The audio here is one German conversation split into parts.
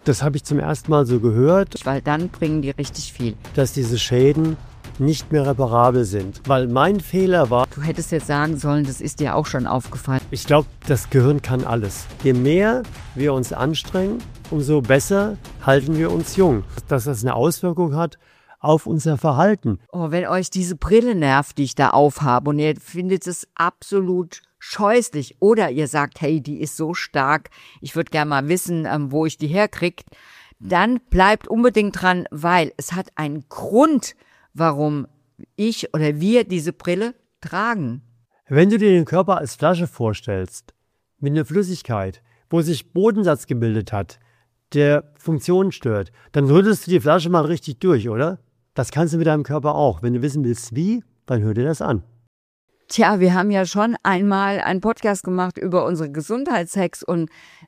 Das habe ich zum ersten Mal so gehört. Weil dann bringen die richtig viel. Dass diese Schäden nicht mehr reparabel sind. Weil mein Fehler war... Du hättest jetzt sagen sollen, das ist dir auch schon aufgefallen. Ich glaube, das Gehirn kann alles. Je mehr wir uns anstrengen, umso besser halten wir uns jung. Dass das eine Auswirkung hat auf unser Verhalten. Oh, wenn euch diese Brille nervt, die ich da aufhabe und ihr findet es absolut scheußlich oder ihr sagt, hey, die ist so stark, ich würde gerne mal wissen, wo ich die herkriege, dann bleibt unbedingt dran, weil es hat einen Grund, warum ich oder wir diese Brille tragen. Wenn du dir den Körper als Flasche vorstellst, mit einer Flüssigkeit, wo sich Bodensatz gebildet hat, der Funktionen stört, dann rüttelst du die Flasche mal richtig durch, oder? Das kannst du mit deinem Körper auch. Wenn du wissen willst, wie, dann hör dir das an. Tja, wir haben ja schon einmal einen Podcast gemacht über unsere Gesundheitshacks und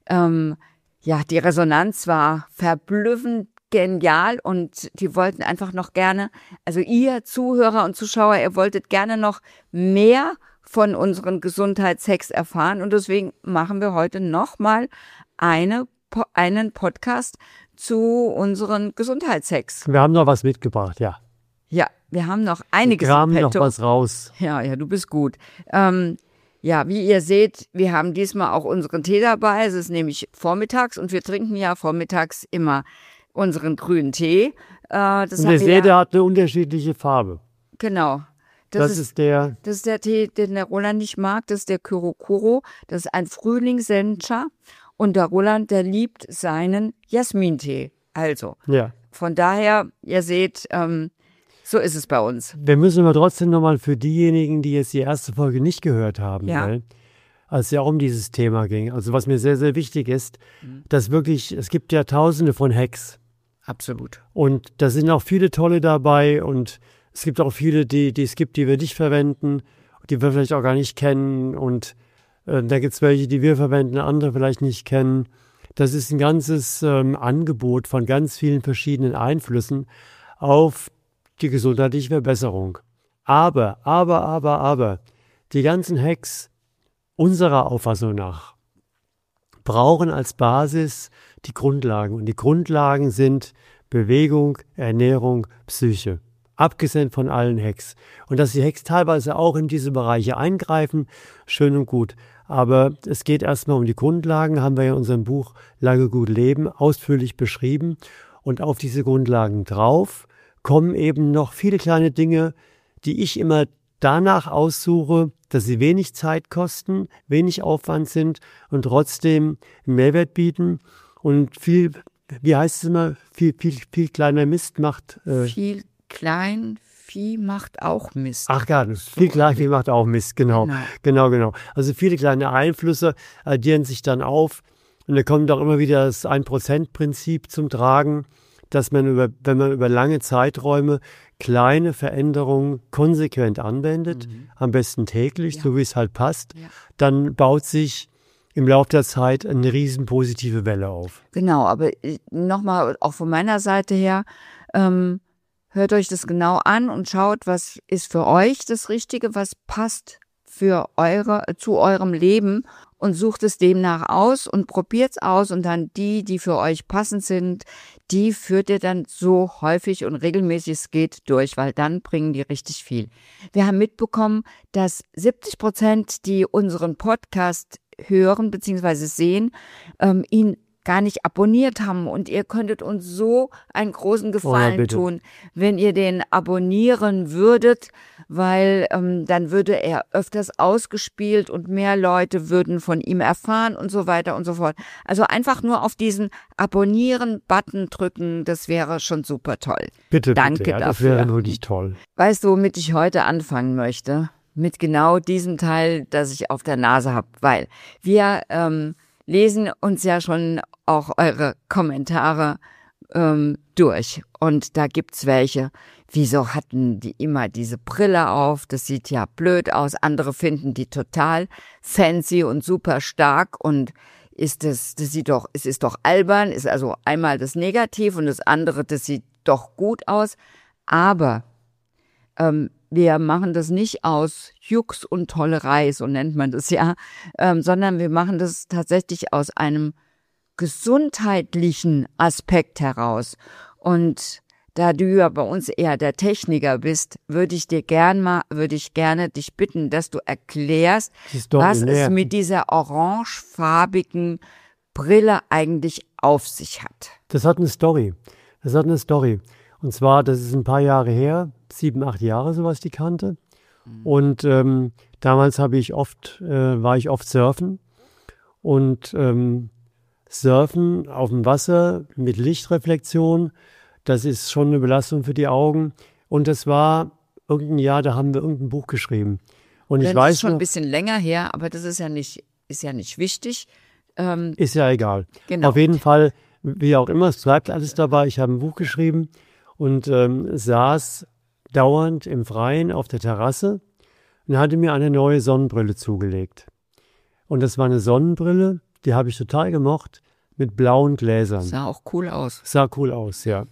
die Resonanz war verblüffend genial und die wollten einfach noch gerne, also ihr Zuhörer und Zuschauer, ihr wolltet gerne noch mehr von unseren Gesundheitshacks erfahren und deswegen machen wir heute nochmal einen Podcast zu unseren Gesundheitshacks. Wir haben noch was mitgebracht, ja. Ja, wir haben noch einiges. Wir graben noch was raus. Ja, du bist gut. Wie ihr seht, wir haben diesmal auch unseren Tee dabei. Es ist nämlich vormittags und wir trinken ja vormittags immer unseren grünen Tee. Und ihr seht, der hat eine unterschiedliche Farbe. Genau. Das ist der Tee, den der Roland nicht mag. Das ist der Kurokuro. Das ist ein Frühlingssencha. Und der Roland, der liebt seinen Jasmintee. Also, ja. Von daher, ihr seht, so ist es bei uns. Wir müssen aber trotzdem nochmal für diejenigen, die jetzt die erste Folge nicht gehört haben, weil, als es ja um dieses Thema ging, also was mir sehr, sehr wichtig ist, dass wirklich, es gibt ja tausende von Hacks. Absolut. Und da sind auch viele tolle dabei und es gibt auch viele, die wir nicht verwenden, die wir vielleicht auch gar nicht kennen und da gibt es welche, die wir verwenden, andere vielleicht nicht kennen. Das ist ein ganzes Angebot von ganz vielen verschiedenen Einflüssen auf die gesundheitliche Verbesserung. Aber, die ganzen Hacks unserer Auffassung nach brauchen als Basis die Grundlagen. Und die Grundlagen sind Bewegung, Ernährung, Psyche. Abgesehen von allen Hacks. Und dass die Hacks teilweise auch in diese Bereiche eingreifen, schön und gut. Aber es geht erstmal um die Grundlagen, haben wir ja in unserem Buch Lange gut leben ausführlich beschrieben. Und auf diese Grundlagen drauf kommen eben noch viele kleine Dinge, die ich immer danach aussuche, dass sie wenig Zeit kosten, wenig Aufwand sind und trotzdem einen Mehrwert bieten. Und viel, wie heißt es immer, viel kleiner Mist macht... Viel Kleinvieh macht auch Mist. Ach gar nicht, viel Kleinvieh macht auch Mist, genau. Also viele kleine Einflüsse addieren sich dann auf und da kommt auch immer wieder das 1%-Prinzip zum Tragen, dass man wenn man über lange Zeiträume kleine Veränderungen konsequent anwendet, am besten täglich, so wie es halt passt, dann baut sich im Laufe der Zeit eine riesen positive Welle auf. Genau, aber nochmal auch von meiner Seite her, hört euch das genau an und schaut, was ist für euch das Richtige, was passt zu eurem Leben und sucht es demnach aus und probiert es aus und dann die für euch passend sind, die führt ihr dann so häufig und regelmäßig es geht durch, weil dann bringen die richtig viel. Wir haben mitbekommen, dass 70%, die unseren Podcast hören bzw. sehen, ihn gar nicht abonniert haben und ihr könntet uns so einen großen Gefallen tun, wenn ihr den abonnieren würdet, weil dann würde er öfters ausgespielt und mehr Leute würden von ihm erfahren und so weiter und so fort. Also einfach nur auf diesen Abonnieren-Button drücken, das wäre schon super toll. Danke dafür. Das wäre wirklich toll. Weißt du, womit ich heute anfangen möchte? Mit genau diesem Teil, das ich auf der Nase habe, weil wir lesen uns ja schon auch eure Kommentare durch. Und da gibt's welche. Wieso hatten die immer diese Brille auf? Das sieht ja blöd aus. Andere finden die total fancy und super stark. Und es ist doch albern. Ist also einmal das Negativ und das andere, das sieht doch gut aus. Aber wir machen das nicht aus Jux und Tollerei, so nennt man das ja, sondern wir machen das tatsächlich aus einem gesundheitlichen Aspekt heraus. Und da du ja bei uns eher der Techniker bist, würde ich gerne dich bitten, dass du erklärst, was es mit dieser orangefarbigen Brille eigentlich auf sich hat. Das hat eine Story. Und zwar, das ist ein paar Jahre her, 7, 8 Jahre, so was ich die kannte. Und damals war ich oft surfen. Und Surfen auf dem Wasser mit Lichtreflexion, das ist schon eine Belastung für die Augen. Und das war irgendein Jahr, da haben wir irgendein Buch geschrieben. Und ich weiß ist schon ein bisschen länger her, aber das ist ja nicht wichtig. Ist ja egal. Genau. Auf jeden Fall, wie auch immer, es bleibt alles dabei. Ich habe ein Buch geschrieben und saß dauernd im Freien auf der Terrasse und hatte mir eine neue Sonnenbrille zugelegt. Und das war eine Sonnenbrille, die habe ich total gemocht, mit blauen Gläsern. Sah auch cool aus. Sah cool aus, ja.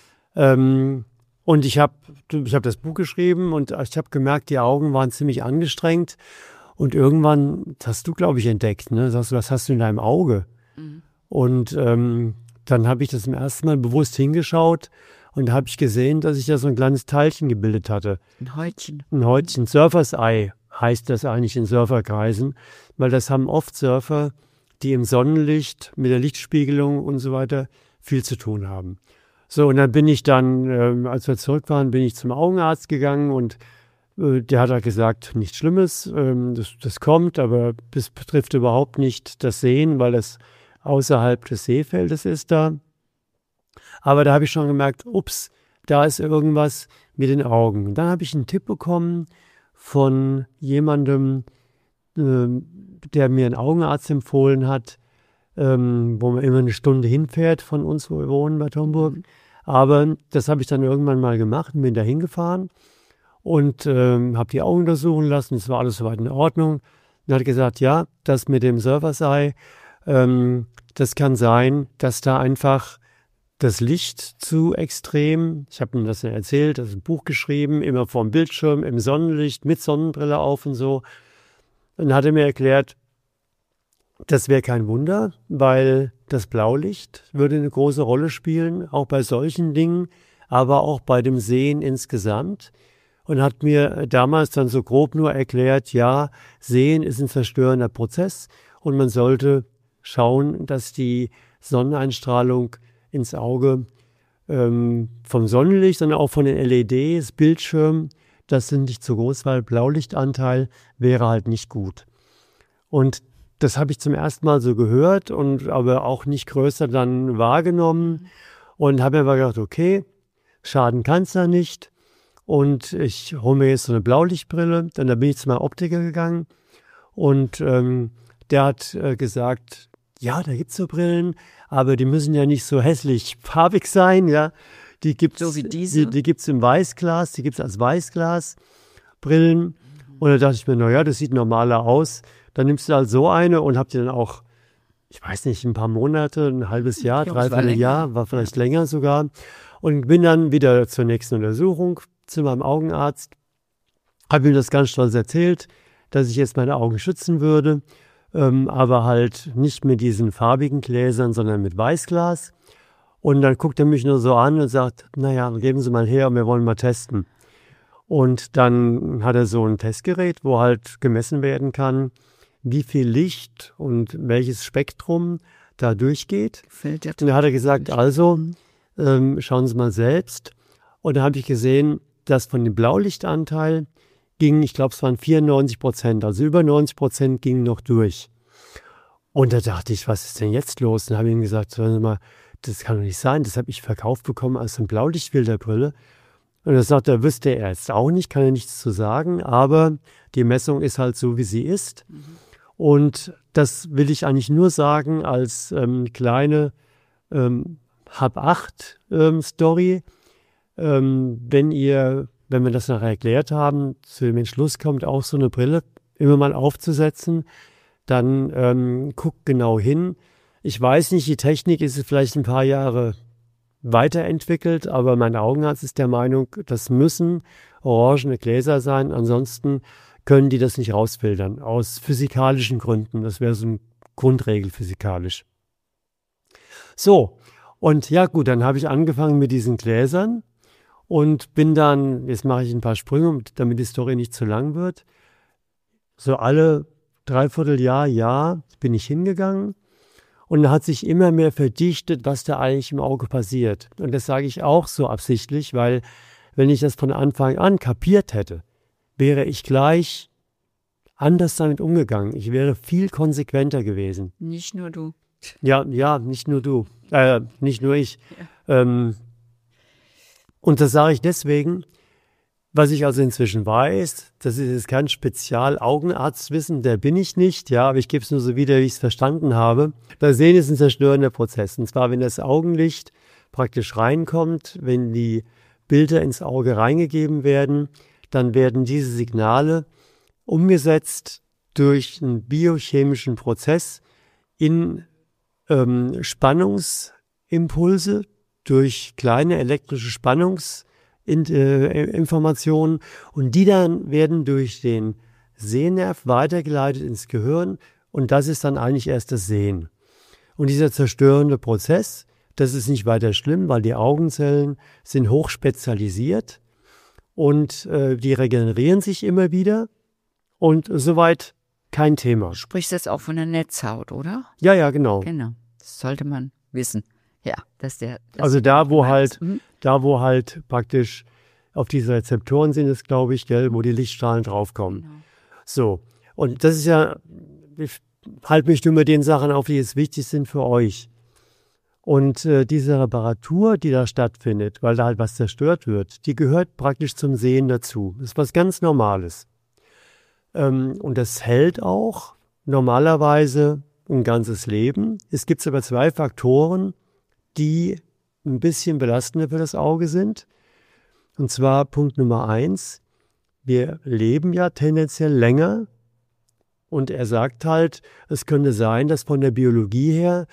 Und ich hab das Buch geschrieben und ich habe gemerkt, die Augen waren ziemlich angestrengt. Und irgendwann hast du, glaube ich, entdeckt, ne? Sagst du, was hast du in deinem Auge? Mhm. Und dann habe ich das zum ersten Mal bewusst hingeschaut und da habe ich gesehen, dass ich da so ein kleines Teilchen gebildet hatte. Ein Häutchen. Ein Häutchen. Surfers Eye heißt das eigentlich in Surferkreisen, weil das haben oft Surfer, die im Sonnenlicht mit der Lichtspiegelung und so weiter viel zu tun haben. So, und dann bin ich als wir zurück waren, bin ich zum Augenarzt gegangen und der hat halt gesagt, nichts Schlimmes, das kommt, aber das betrifft überhaupt nicht das Sehen, weil das außerhalb des Sehfeldes ist da. Aber da habe ich schon gemerkt, ups, da ist irgendwas mit den Augen. Dann habe ich einen Tipp bekommen von jemandem, der mir einen Augenarzt empfohlen hat, wo man immer eine Stunde hinfährt von uns, wo wir wohnen, Bad Homburg. Aber das habe ich dann irgendwann mal gemacht und bin da hingefahren und habe die Augen untersuchen lassen. Es war alles soweit in Ordnung. Und hat gesagt, ja, das mit dem Surfer's Eye, das kann sein, dass da einfach das Licht zu extrem, ich habe ihm das ja erzählt, das ist ein Buch geschrieben, immer vorm Bildschirm, im Sonnenlicht, mit Sonnenbrille auf und so. Und dann hat er mir erklärt, das wäre kein Wunder, weil das Blaulicht würde eine große Rolle spielen, auch bei solchen Dingen, aber auch bei dem Sehen insgesamt. Und hat mir damals dann so grob nur erklärt, ja, Sehen ist ein zerstörender Prozess und man sollte schauen, dass die Sonneneinstrahlung ins Auge vom Sonnenlicht, sondern auch von den LEDs, Bildschirm, das sind nicht zu groß, weil Blaulichtanteil wäre halt nicht gut. Und das habe ich zum ersten Mal so gehört und aber auch nicht größer dann wahrgenommen und habe mir aber gedacht, okay, schaden kann es da nicht. Und ich hole mir jetzt so eine Blaulichtbrille. Dann da bin ich zu meinem Optiker gegangen und der hat gesagt, ja, da gibt's so Brillen, aber die müssen ja nicht so hässlich farbig sein, ja. Die gibt's, so wie diese? Die gibt's im Weißglas, die gibt's als Weißglasbrillen. Und da dachte ich mir, naja, das sieht normaler aus. Dann nimmst du halt so eine und habt die dann auch, ich weiß nicht, ein paar Monate, ein halbes Jahr, dreiviertel Jahr, war vielleicht länger sogar. Und bin dann wieder zur nächsten Untersuchung zu meinem Augenarzt. Habe ihm das ganz stolz erzählt, dass ich jetzt meine Augen schützen würde, aber halt nicht mit diesen farbigen Gläsern, sondern mit Weißglas. Und dann guckt er mich nur so an und sagt, naja, geben Sie mal her und wir wollen mal testen. Und dann hat er so ein Testgerät, wo halt gemessen werden kann, wie viel Licht und welches Spektrum da durchgeht. Und da hat er gesagt, also schauen Sie mal selbst. Und da habe ich gesehen, dass von dem Blaulichtanteil ging, ich glaube, es waren 94%, also über 90% gingen noch durch. Und da dachte ich, was ist denn jetzt los? Und dann habe ich ihm gesagt, hören Sie mal, das kann doch nicht sein, das habe ich verkauft bekommen als eine Blaulichtfilterbrille. Und er sagt, da wüsste er jetzt auch nicht, kann er nichts zu sagen, aber die Messung ist halt so, wie sie ist. Mhm. Und das will ich eigentlich nur sagen als kleine Hab-8-Story. Wenn wir das nachher erklärt haben, zu dem Entschluss kommt, auch so eine Brille immer mal aufzusetzen, dann guckt genau hin. Ich weiß nicht, die Technik ist vielleicht ein paar Jahre weiterentwickelt, aber mein Augenarzt ist der Meinung, das müssen orangene Gläser sein, ansonsten können die das nicht rausfiltern, aus physikalischen Gründen. Das wäre so eine Grundregel physikalisch. So, und ja gut, dann habe ich angefangen mit diesen Gläsern und bin dann, jetzt mache ich ein paar Sprünge, damit die Story nicht zu lang wird, so alle Dreivierteljahr bin ich hingegangen und da hat sich immer mehr verdichtet, was da eigentlich im Auge passiert. Und das sage ich auch so absichtlich, weil wenn ich das von Anfang an kapiert hätte, wäre ich gleich anders damit umgegangen. Ich wäre viel konsequenter gewesen. Nicht nur du. Ja, nicht nur du, nicht nur ich. Ja. Und das sage ich deswegen, was ich also inzwischen weiß, das ist jetzt kein Spezial-Augenarztwissen, der bin ich nicht, ja, aber ich gebe es nur so wieder, wie ich es verstanden habe. Das Sehen ist ein zerstörender Prozess. Und zwar, wenn das Augenlicht praktisch reinkommt, wenn die Bilder ins Auge reingegeben werden, dann werden diese Signale umgesetzt durch einen biochemischen Prozess in Spannungsimpulse, durch kleine elektrische Spannungsinformationen und die dann werden durch den Sehnerv weitergeleitet ins Gehirn und das ist dann eigentlich erst das Sehen. Und dieser zerstörende Prozess, das ist nicht weiter schlimm, weil die Augenzellen sind hochspezialisiert und die regenerieren sich immer wieder und soweit kein Thema. Du sprichst jetzt auch von der Netzhaut, oder? Ja, genau. Genau, das sollte man wissen. Ja, also da, wo halt praktisch auf diese Rezeptoren sind es, glaube ich, wo die Lichtstrahlen draufkommen. Genau. So, und das ist ja, ich halte mich nur mit den Sachen auf, die jetzt wichtig sind für euch. Und diese Reparatur, die da stattfindet, weil da halt was zerstört wird, die gehört praktisch zum Sehen dazu. Das ist was ganz Normales. Und das hält auch normalerweise ein ganzes Leben. Es gibt aber 2 Faktoren, die ein bisschen belastender für das Auge sind. Und zwar Punkt Nummer 1, wir leben ja tendenziell länger und er sagt halt, es könnte sein, dass von der Biologie her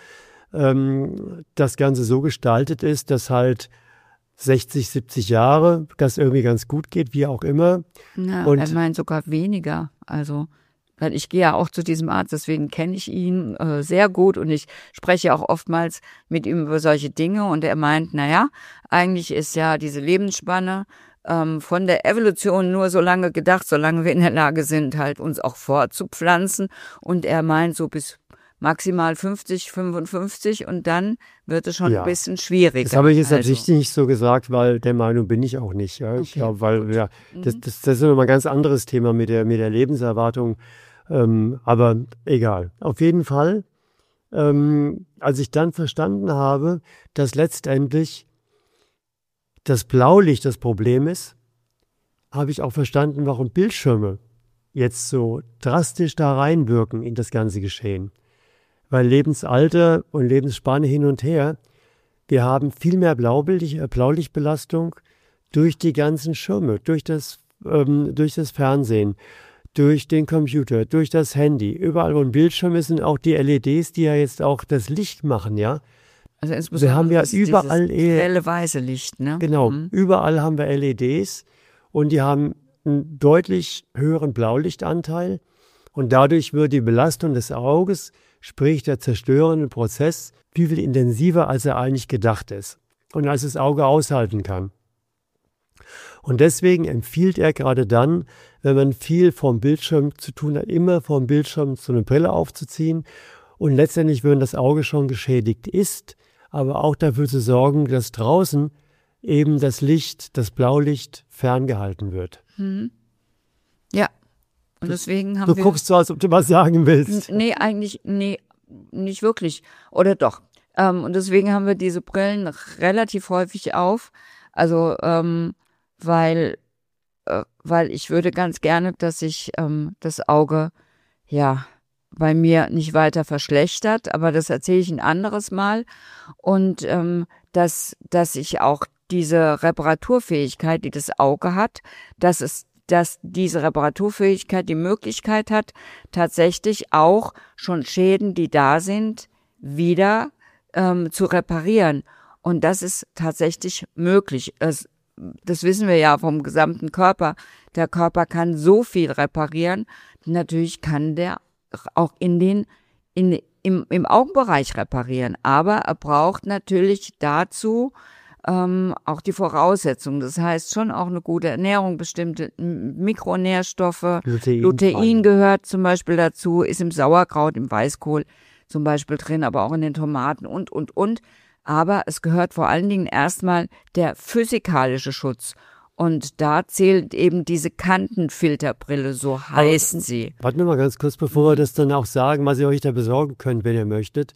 das Ganze so gestaltet ist, dass halt 60, 70 Jahre das irgendwie ganz gut geht, wie auch immer. Ja, und er meint sogar weniger, also weil ich gehe ja auch zu diesem Arzt, deswegen kenne ich ihn sehr gut und ich spreche auch oftmals mit ihm über solche Dinge und er meint, naja, eigentlich ist ja diese Lebensspanne von der Evolution nur so lange gedacht, solange wir in der Lage sind, halt uns auch fortzupflanzen und er meint so bis maximal 50, 55 und dann wird es schon ein bisschen schwieriger. Das habe ich jetzt absichtlich nicht so gesagt, weil der Meinung bin ich auch nicht. Ja. Ich glaube, weil das ist immer ein ganz anderes Thema mit der Lebenserwartung. Aber egal. Auf jeden Fall, als ich dann verstanden habe, dass letztendlich das Blaulicht das Problem ist, habe ich auch verstanden, warum Bildschirme jetzt so drastisch da reinwirken in das ganze Geschehen. Weil Lebensalter und Lebensspanne hin und her, wir haben viel mehr Blaulichtbelastung durch die ganzen Schirme, durch das Fernsehen, durch den Computer, durch das Handy. Überall, wo ein Bildschirm ist, sind auch die LEDs, die ja jetzt auch das Licht machen, ja. Also insbesondere wir haben ja überall helle weiße Licht, ne? Genau, überall haben wir LEDs und die haben einen deutlich höheren Blaulichtanteil und dadurch wird die Belastung des Auges, sprich der zerstörende Prozess, viel intensiver, als er eigentlich gedacht ist und als das Auge aushalten kann. Und deswegen empfiehlt er gerade dann, wenn man viel vorm Bildschirm zu tun hat, immer vorm Bildschirm so eine Brille aufzuziehen und letztendlich, wenn das Auge schon geschädigt ist, aber auch dafür zu sorgen, dass draußen eben das Licht, das Blaulicht ferngehalten wird. Ja, und deswegen haben wir... Du guckst so, als ob du was sagen willst. Nee, nicht wirklich. Oder doch. Und deswegen haben wir diese Brillen relativ häufig auf. Also, weil ich würde ganz gerne, dass sich das Auge, ja, bei mir nicht weiter verschlechtert, aber das erzähle ich ein anderes Mal. Und dass ich auch diese Reparaturfähigkeit, die das Auge hat, dass diese Reparaturfähigkeit die Möglichkeit hat, tatsächlich auch schon Schäden, die da sind, wieder zu reparieren. Und das ist tatsächlich möglich. Das wissen wir ja vom gesamten Körper. Der Körper kann so viel reparieren. Natürlich kann der auch in im Augenbereich reparieren. Aber er braucht natürlich dazu auch die Voraussetzungen. Das heißt schon auch eine gute Ernährung, bestimmte Mikronährstoffe. Lutein gehört zum Beispiel dazu, ist im Sauerkraut, im Weißkohl zum Beispiel drin, aber auch in den Tomaten und. Aber es gehört vor allen Dingen erstmal der physikalische Schutz. Und da zählt eben diese Kantenfilterbrille, so heißt sie. Warten wir mal ganz kurz, bevor wir das dann auch sagen, was ihr euch da besorgen könnt, wenn ihr möchtet.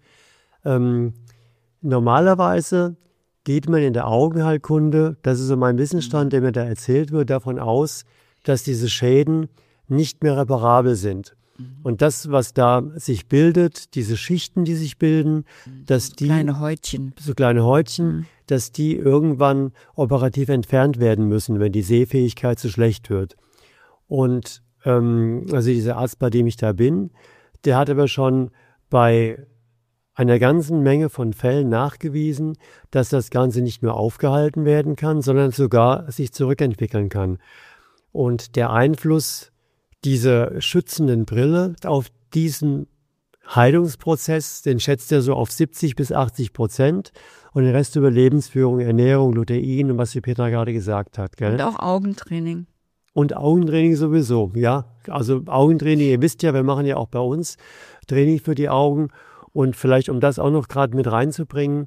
Normalerweise geht man in der Augenheilkunde, das ist so mein Wissensstand, der mir da erzählt wird, davon aus, dass diese Schäden nicht mehr reparabel sind. Und das, was da sich bildet, diese Schichten, die sich bilden, dass die so kleine Häutchen, dass die irgendwann operativ entfernt werden müssen, wenn die Sehfähigkeit zu schlecht wird. Und also dieser Arzt, bei dem ich da bin, der hat aber schon bei einer ganzen Menge von Fällen nachgewiesen, dass das Ganze nicht nur aufgehalten werden kann, sondern sogar sich zurückentwickeln kann. Und der Einfluss dieser schützenden Brille auf diesen Heilungsprozess, den schätzt er so auf 70-80%, und den Rest über Lebensführung, Ernährung, Lutein und was die Petra gerade gesagt hat. Gell? Und auch Augentraining. Und Augentraining sowieso, ja. Also Augentraining, ihr wisst ja, wir machen ja auch bei uns Training für die Augen. Und vielleicht, um das auch noch gerade mit reinzubringen,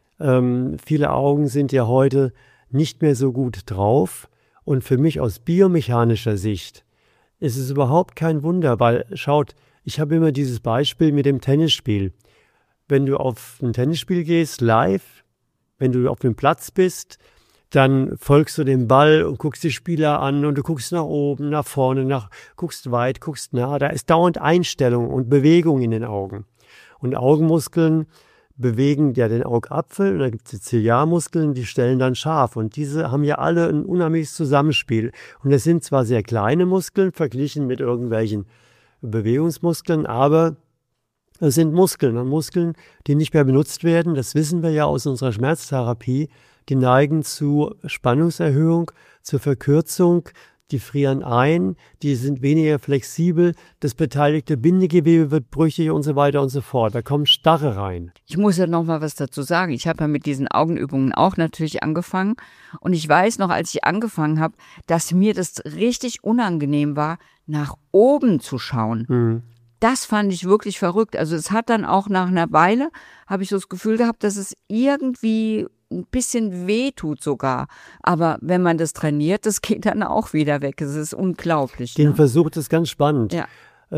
viele Augen sind ja heute nicht mehr so gut drauf. Und für mich aus biomechanischer Sicht ist es überhaupt kein Wunder, weil, schaut, ich habe immer dieses Beispiel mit dem Tennisspiel. Wenn du auf ein Tennisspiel gehst, live, wenn du auf dem Platz bist, dann folgst du dem Ball und guckst die Spieler an und du guckst nach oben, nach vorne, guckst weit, guckst nah. Da ist dauernd Einstellung und Bewegung in den Augen. Und Augenmuskeln bewegen ja den Augapfel, und da gibt es die Ziliarmuskeln, die stellen dann scharf. Und diese haben ja alle ein unheimliches Zusammenspiel. Und es sind zwar sehr kleine Muskeln, verglichen mit irgendwelchen Bewegungsmuskeln, aber es sind Muskeln. Und Muskeln, die nicht mehr benutzt werden, das wissen wir ja aus unserer Schmerztherapie, die neigen zu Spannungserhöhung, zur Verkürzung, die frieren ein, die sind weniger flexibel, das beteiligte Bindegewebe wird brüchig und so weiter und so fort. Da kommt Starre rein. Ich muss ja noch mal was dazu sagen. Ich habe ja mit diesen Augenübungen auch natürlich angefangen. Und ich weiß noch, als ich angefangen habe, dass mir das richtig unangenehm war, nach oben zu schauen. Das fand ich wirklich verrückt. Also es hat dann auch nach einer Weile, habe ich so das Gefühl gehabt, dass es irgendwie ein bisschen weh tut sogar. Aber wenn man das trainiert, das geht dann auch wieder weg. Es ist unglaublich. Den Versuch ist ganz spannend. Ja.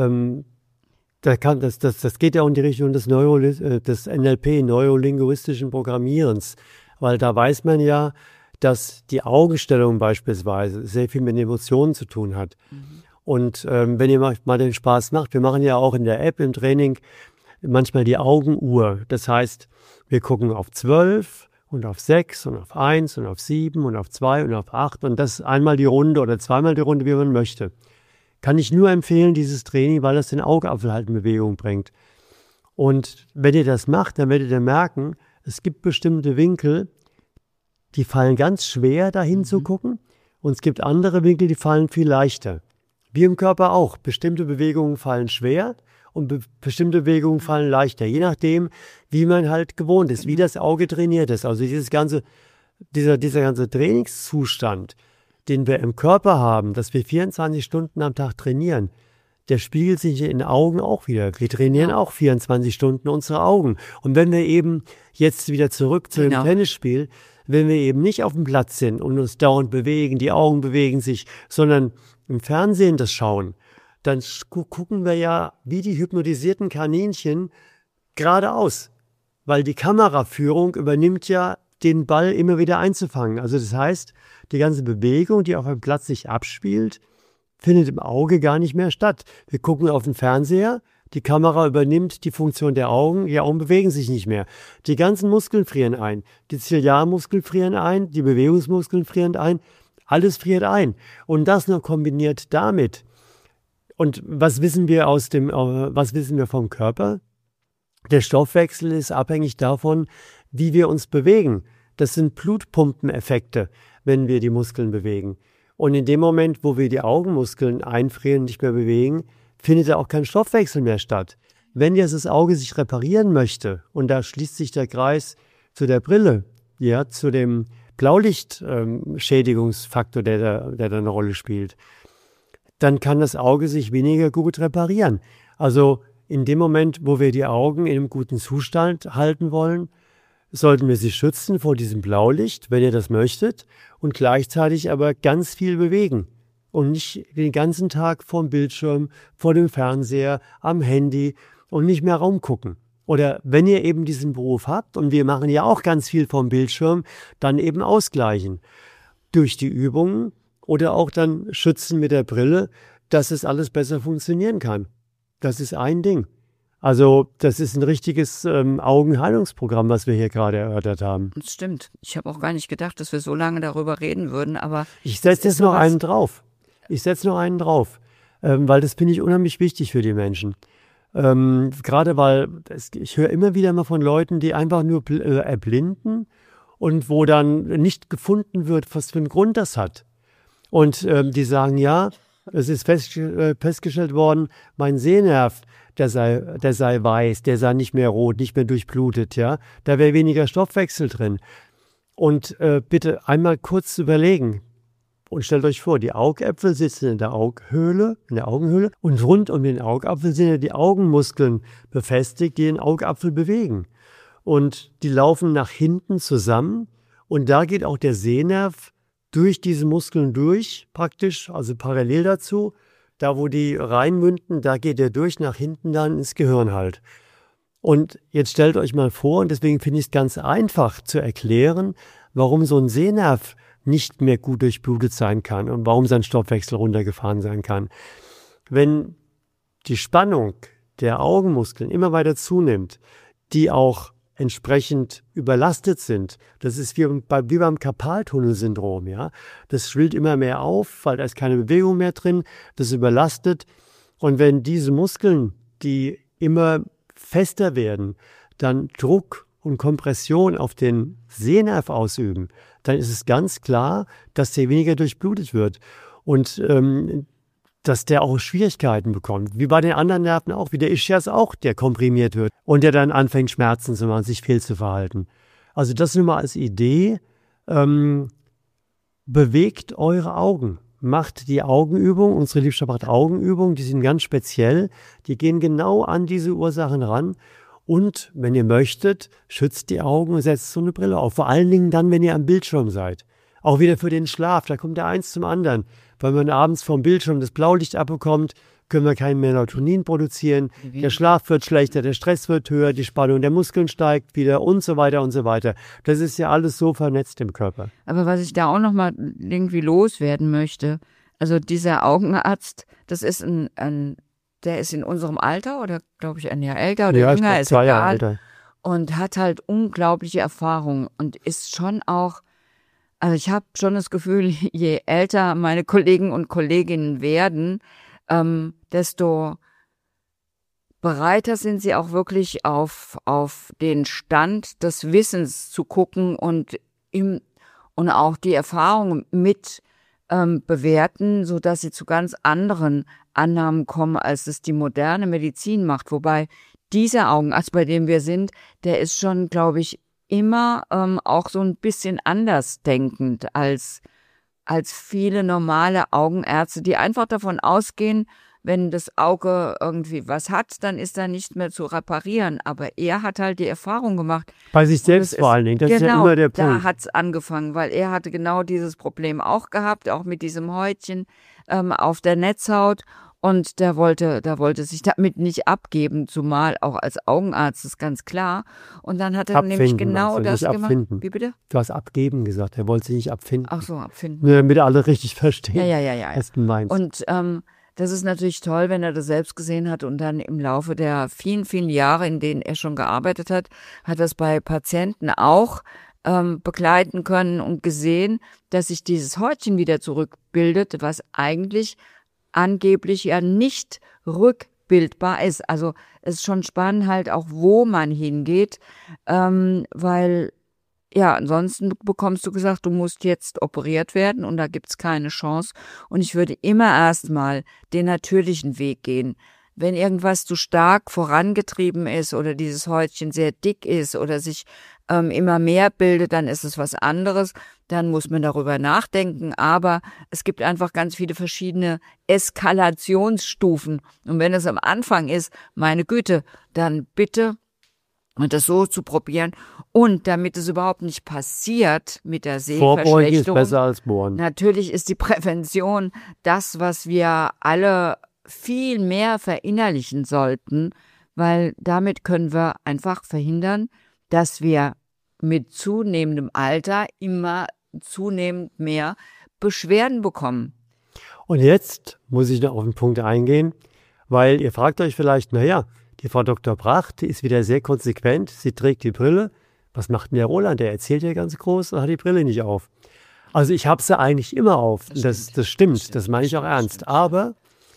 Das geht ja auch in die Richtung des NLP, neurolinguistischen Programmierens. Weil da weiß man ja, dass die Augenstellung beispielsweise sehr viel mit Emotionen zu tun hat. Und wenn ihr mal den Spaß macht, wir machen ja auch in der App im Training manchmal die Augenuhr. Das heißt, wir gucken auf 12 und auf 6 und auf 1 und auf 7 und auf 2 und auf 8 und das einmal die Runde oder zweimal die Runde, wie man möchte. Kann ich nur empfehlen, dieses Training, weil das den Augapfel halt in Bewegung bringt. Und wenn ihr das macht, dann werdet ihr merken, es gibt bestimmte Winkel, die fallen ganz schwer, dahin zu gucken, und es gibt andere Winkel, die fallen viel leichter. Wie im Körper auch. Bestimmte Bewegungen fallen schwer und bestimmte Bewegungen fallen leichter, je nachdem, wie man halt gewohnt ist, wie das Auge trainiert ist. Also dieser ganze Trainingszustand, den wir im Körper haben, dass wir 24 Stunden am Tag trainieren, der spiegelt sich in den Augen auch wieder. Wir trainieren auch 24 Stunden unsere Augen. Und wenn wir eben jetzt wieder zurück zu dem Tennisspiel, wenn wir eben nicht auf dem Platz sind und uns dauernd bewegen, die Augen bewegen sich, sondern im Fernsehen das schauen, dann gucken wir ja wie die hypnotisierten Kaninchen geradeaus. Weil die Kameraführung übernimmt ja, den Ball immer wieder einzufangen. Also das heißt, die ganze Bewegung, die auf einem Platz sich abspielt, findet im Auge gar nicht mehr statt. Wir gucken auf den Fernseher, die Kamera übernimmt die Funktion der Augen bewegen sich nicht mehr. Die ganzen Muskeln frieren ein, die Ziliarmuskeln frieren ein, die Bewegungsmuskeln frieren ein, alles friert ein. Und das nur kombiniert damit. Und was wissen wir vom Körper? Der Stoffwechsel ist abhängig davon, wie wir uns bewegen. Das sind Blutpumpeneffekte, wenn wir die Muskeln bewegen. Und in dem Moment, wo wir die Augenmuskeln einfrieren, nicht mehr bewegen, findet ja auch kein Stoffwechsel mehr statt. wenn jetzt das Auge sich reparieren möchte, und da schließt sich der Kreis zu der Brille, ja, zu dem Blaulichtschädigungsfaktor, der da eine Rolle spielt, dann kann das Auge sich weniger gut reparieren. Also in dem Moment, wo wir die Augen in einem guten Zustand halten wollen, sollten wir sie schützen vor diesem Blaulicht, wenn ihr das möchtet, und gleichzeitig aber ganz viel bewegen. Und nicht den ganzen Tag vorm Bildschirm, vor dem Fernseher, am Handy und nicht mehr rumgucken. Oder wenn ihr eben diesen Beruf habt, und wir machen ja auch ganz viel vorm Bildschirm, dann eben ausgleichen. Durch die Übungen oder auch dann schützen mit der Brille, dass es alles besser funktionieren kann. Das ist ein Ding. Also das ist ein richtiges Augenheilungsprogramm, was wir hier gerade erörtert haben. Das stimmt. Ich habe auch gar nicht gedacht, dass wir so lange darüber reden würden, aber ich setze jetzt noch einen drauf. Weil das finde ich unheimlich wichtig für die Menschen. Gerade weil ich höre immer wieder mal von Leuten, die einfach nur erblinden und wo dann nicht gefunden wird, was für einen Grund das hat. Und die sagen, ja, es ist festgestellt worden, mein Sehnerv, der sei weiß, der sei nicht mehr rot, nicht mehr durchblutet, ja. Da wäre weniger Stoffwechsel drin. Und bitte einmal kurz überlegen und stellt euch vor, die Augäpfel sitzen in der Augenhöhle und rund um den Augapfel sind ja die Augenmuskeln befestigt, die den Augapfel bewegen. Und die laufen nach hinten zusammen und da geht auch der Sehnerv durch diese Muskeln durch, praktisch, also parallel dazu. Da, wo die reinmünden, da geht er durch, nach hinten dann ins Gehirn halt. Und jetzt stellt euch mal vor, und deswegen finde ich es ganz einfach zu erklären, warum so ein Sehnerv nicht mehr gut durchblutet sein kann und warum sein Stoffwechsel runtergefahren sein kann. Wenn die Spannung der Augenmuskeln immer weiter zunimmt, die auch entsprechend überlastet sind. Das ist wie beim Karpaltunnelsyndrom, ja. Das schwillt immer mehr auf, weil da ist keine Bewegung mehr drin, das überlastet. Und wenn diese Muskeln, die immer fester werden, dann Druck und Kompression auf den Sehnerv ausüben, dann ist es ganz klar, dass der weniger durchblutet wird und dass der auch Schwierigkeiten bekommt. Wie bei den anderen Nerven auch, wie der Ischias auch, der komprimiert wird und der dann anfängt, Schmerzen zu machen, sich fehl zu verhalten. Also das nur mal als Idee. Bewegt eure Augen. Macht die Augenübung, unsere Liebschaft macht Augenübungen, die sind ganz speziell. Die gehen genau an diese Ursachen ran. Und wenn ihr möchtet, schützt die Augen und setzt so eine Brille auf. Vor allen Dingen dann, wenn ihr am Bildschirm seid. Auch wieder für den Schlaf, da kommt der eins zum anderen. Weil man abends vom Bildschirm das Blaulicht abbekommt, können wir kein Melatonin produzieren. Der Schlaf wird schlechter, der Stress wird höher, die Spannung der Muskeln steigt wieder und so weiter und so weiter. Das ist ja alles so vernetzt im Körper. Aber was ich da auch noch mal irgendwie loswerden möchte, also dieser Augenarzt, das ist der ist in unserem Alter oder glaube ich ein Jahr älter oder ja, jünger, ist 2 Jahre egal. älter. Und hat halt unglaubliche Erfahrung und ist schon auch, also ich habe schon das Gefühl, je älter meine Kollegen und Kolleginnen werden, desto bereiter sind sie auch wirklich auf den Stand des Wissens zu gucken und auch die Erfahrung mit bewerten, sodass sie zu ganz anderen Annahmen kommen, als es die moderne Medizin macht. Wobei dieser Augenarzt, bei dem wir sind, der ist schon, glaube ich, immer auch so ein bisschen anders denkend als viele normale Augenärzte, die einfach davon ausgehen, wenn das Auge irgendwie was hat, dann ist da nicht mehr zu reparieren. Aber er hat halt die Erfahrung gemacht. Bei sich selbst vor allen Dingen, das ist ja immer der Punkt. Da hat's angefangen, weil er hatte genau dieses Problem auch gehabt, auch mit diesem Häutchen auf der Netzhaut. Und der wollte sich damit nicht abgeben, zumal auch als Augenarzt, ist ganz klar. Und dann hat er nämlich genau das gemacht. Abfinden. Wie bitte? Du hast abgeben gesagt, er wollte sich nicht abfinden. Ach so, abfinden. Nur damit alle richtig verstehen, Ja. was du meinst. Und das ist natürlich toll, wenn er das selbst gesehen hat und dann im Laufe der vielen, vielen Jahre, in denen er schon gearbeitet hat, hat das bei Patienten auch begleiten können und gesehen, dass sich dieses Häutchen wieder zurückbildet, was eigentlich angeblich ja nicht rückbildbar ist. Also es ist schon spannend halt auch, wo man hingeht, weil ja, ansonsten bekommst du gesagt, du musst jetzt operiert werden und da gibt's keine Chance. Und ich würde immer erstmal den natürlichen Weg gehen. wenn irgendwas zu stark vorangetrieben ist oder dieses Häutchen sehr dick ist oder sich immer mehr bildet, dann ist es was anderes. Dann muss man darüber nachdenken. Aber es gibt einfach ganz viele verschiedene Eskalationsstufen. Und wenn es am Anfang ist, meine Güte, dann bitte und das so zu probieren. Und damit es überhaupt nicht passiert mit der Vorbeugen ist Sehverschlechterung, besser als bohren. natürlich ist die Prävention das, was wir alle viel mehr verinnerlichen sollten, weil damit können wir einfach verhindern, dass wir mit zunehmendem Alter immer zunehmend mehr Beschwerden bekommen. Und jetzt muss ich noch auf den Punkt eingehen, weil ihr fragt euch vielleicht, naja, die Frau Dr. Bracht, die ist wieder sehr konsequent, sie trägt die Brille. Was macht denn der Roland? Der erzählt ja ganz groß und hat die Brille nicht auf. Also ich habe sie eigentlich immer auf. Das stimmt, das meine ich auch ernst. Aber,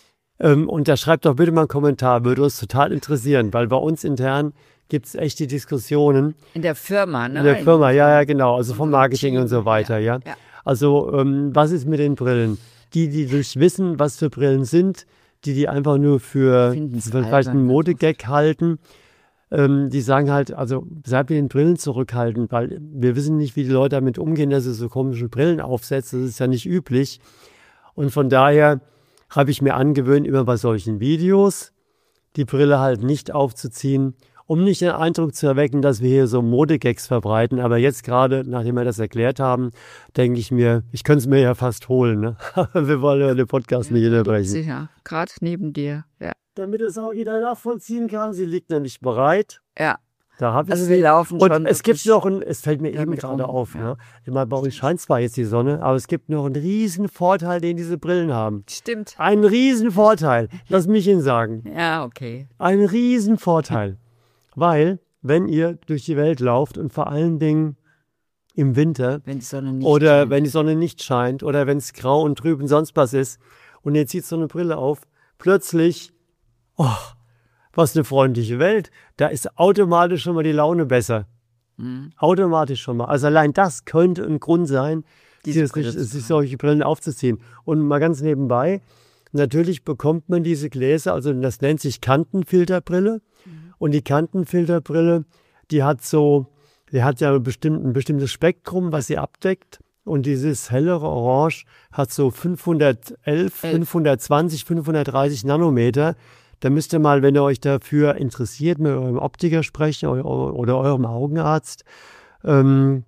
und da schreibt doch bitte mal einen Kommentar, würde uns total interessieren, weil bei uns intern gibt es echt die Diskussionen. In der Firma, ne? In der Firma, ja, genau, also vom Marketing und so weiter, ja. Also was ist mit den Brillen? Die nicht wissen, was für Brillen sind, die einfach nur für vielleicht einen Modegag halten, die sagen halt, also seid mit den Brillen zurückhaltend, weil wir wissen nicht, wie die Leute damit umgehen, dass sie so komische Brillen aufsetzen. Das ist ja nicht üblich. Und von daher habe ich mir angewöhnt, immer bei solchen Videos die Brille halt nicht aufzuziehen, um nicht den Eindruck zu erwecken, dass wir hier so Modegags verbreiten. Aber jetzt gerade, nachdem wir das erklärt haben, denke ich mir, ich könnte es mir ja fast holen. Ne? Wir wollen ja den Podcast nicht unterbrechen. Sicher, gerade neben dir. Ja. Damit es auch jeder nachvollziehen kann. Sie liegt nämlich bereit. Ja. Da habe ich Also wir laufen schon. Und es gibt noch es fällt mir eben damit gerade rum, auf. ja. Ne? Immer bei uns scheint zwar jetzt die Sonne, aber es gibt noch einen riesen Vorteil, den diese Brillen haben. Stimmt. Einen riesen Vorteil. Lass mich Ihnen sagen. Ja, okay. Ein riesen Vorteil. Weil, wenn ihr durch die Welt lauft und vor allen Dingen im Winter Wenn die Sonne nicht oder scheint. wenn die Sonne nicht scheint oder wenn es grau und trüb und sonst was ist und ihr zieht so eine Brille auf, plötzlich, oh, was eine freundliche Welt, da ist automatisch schon mal die Laune besser. Automatisch schon mal. Also allein das könnte ein Grund sein, Diese Brille zu sich solche Brillen aufzuziehen. Und mal ganz nebenbei, natürlich bekommt man diese Gläser, also das nennt sich Kantenfilterbrille. Und die Kantenfilterbrille, die hat ja ein bestimmtes Spektrum, was sie abdeckt. Und dieses hellere Orange hat so 511, 520, 530 Nanometer. Da müsst ihr mal, wenn ihr euch dafür interessiert, mit eurem Optiker sprechen oder eurem Augenarzt. Und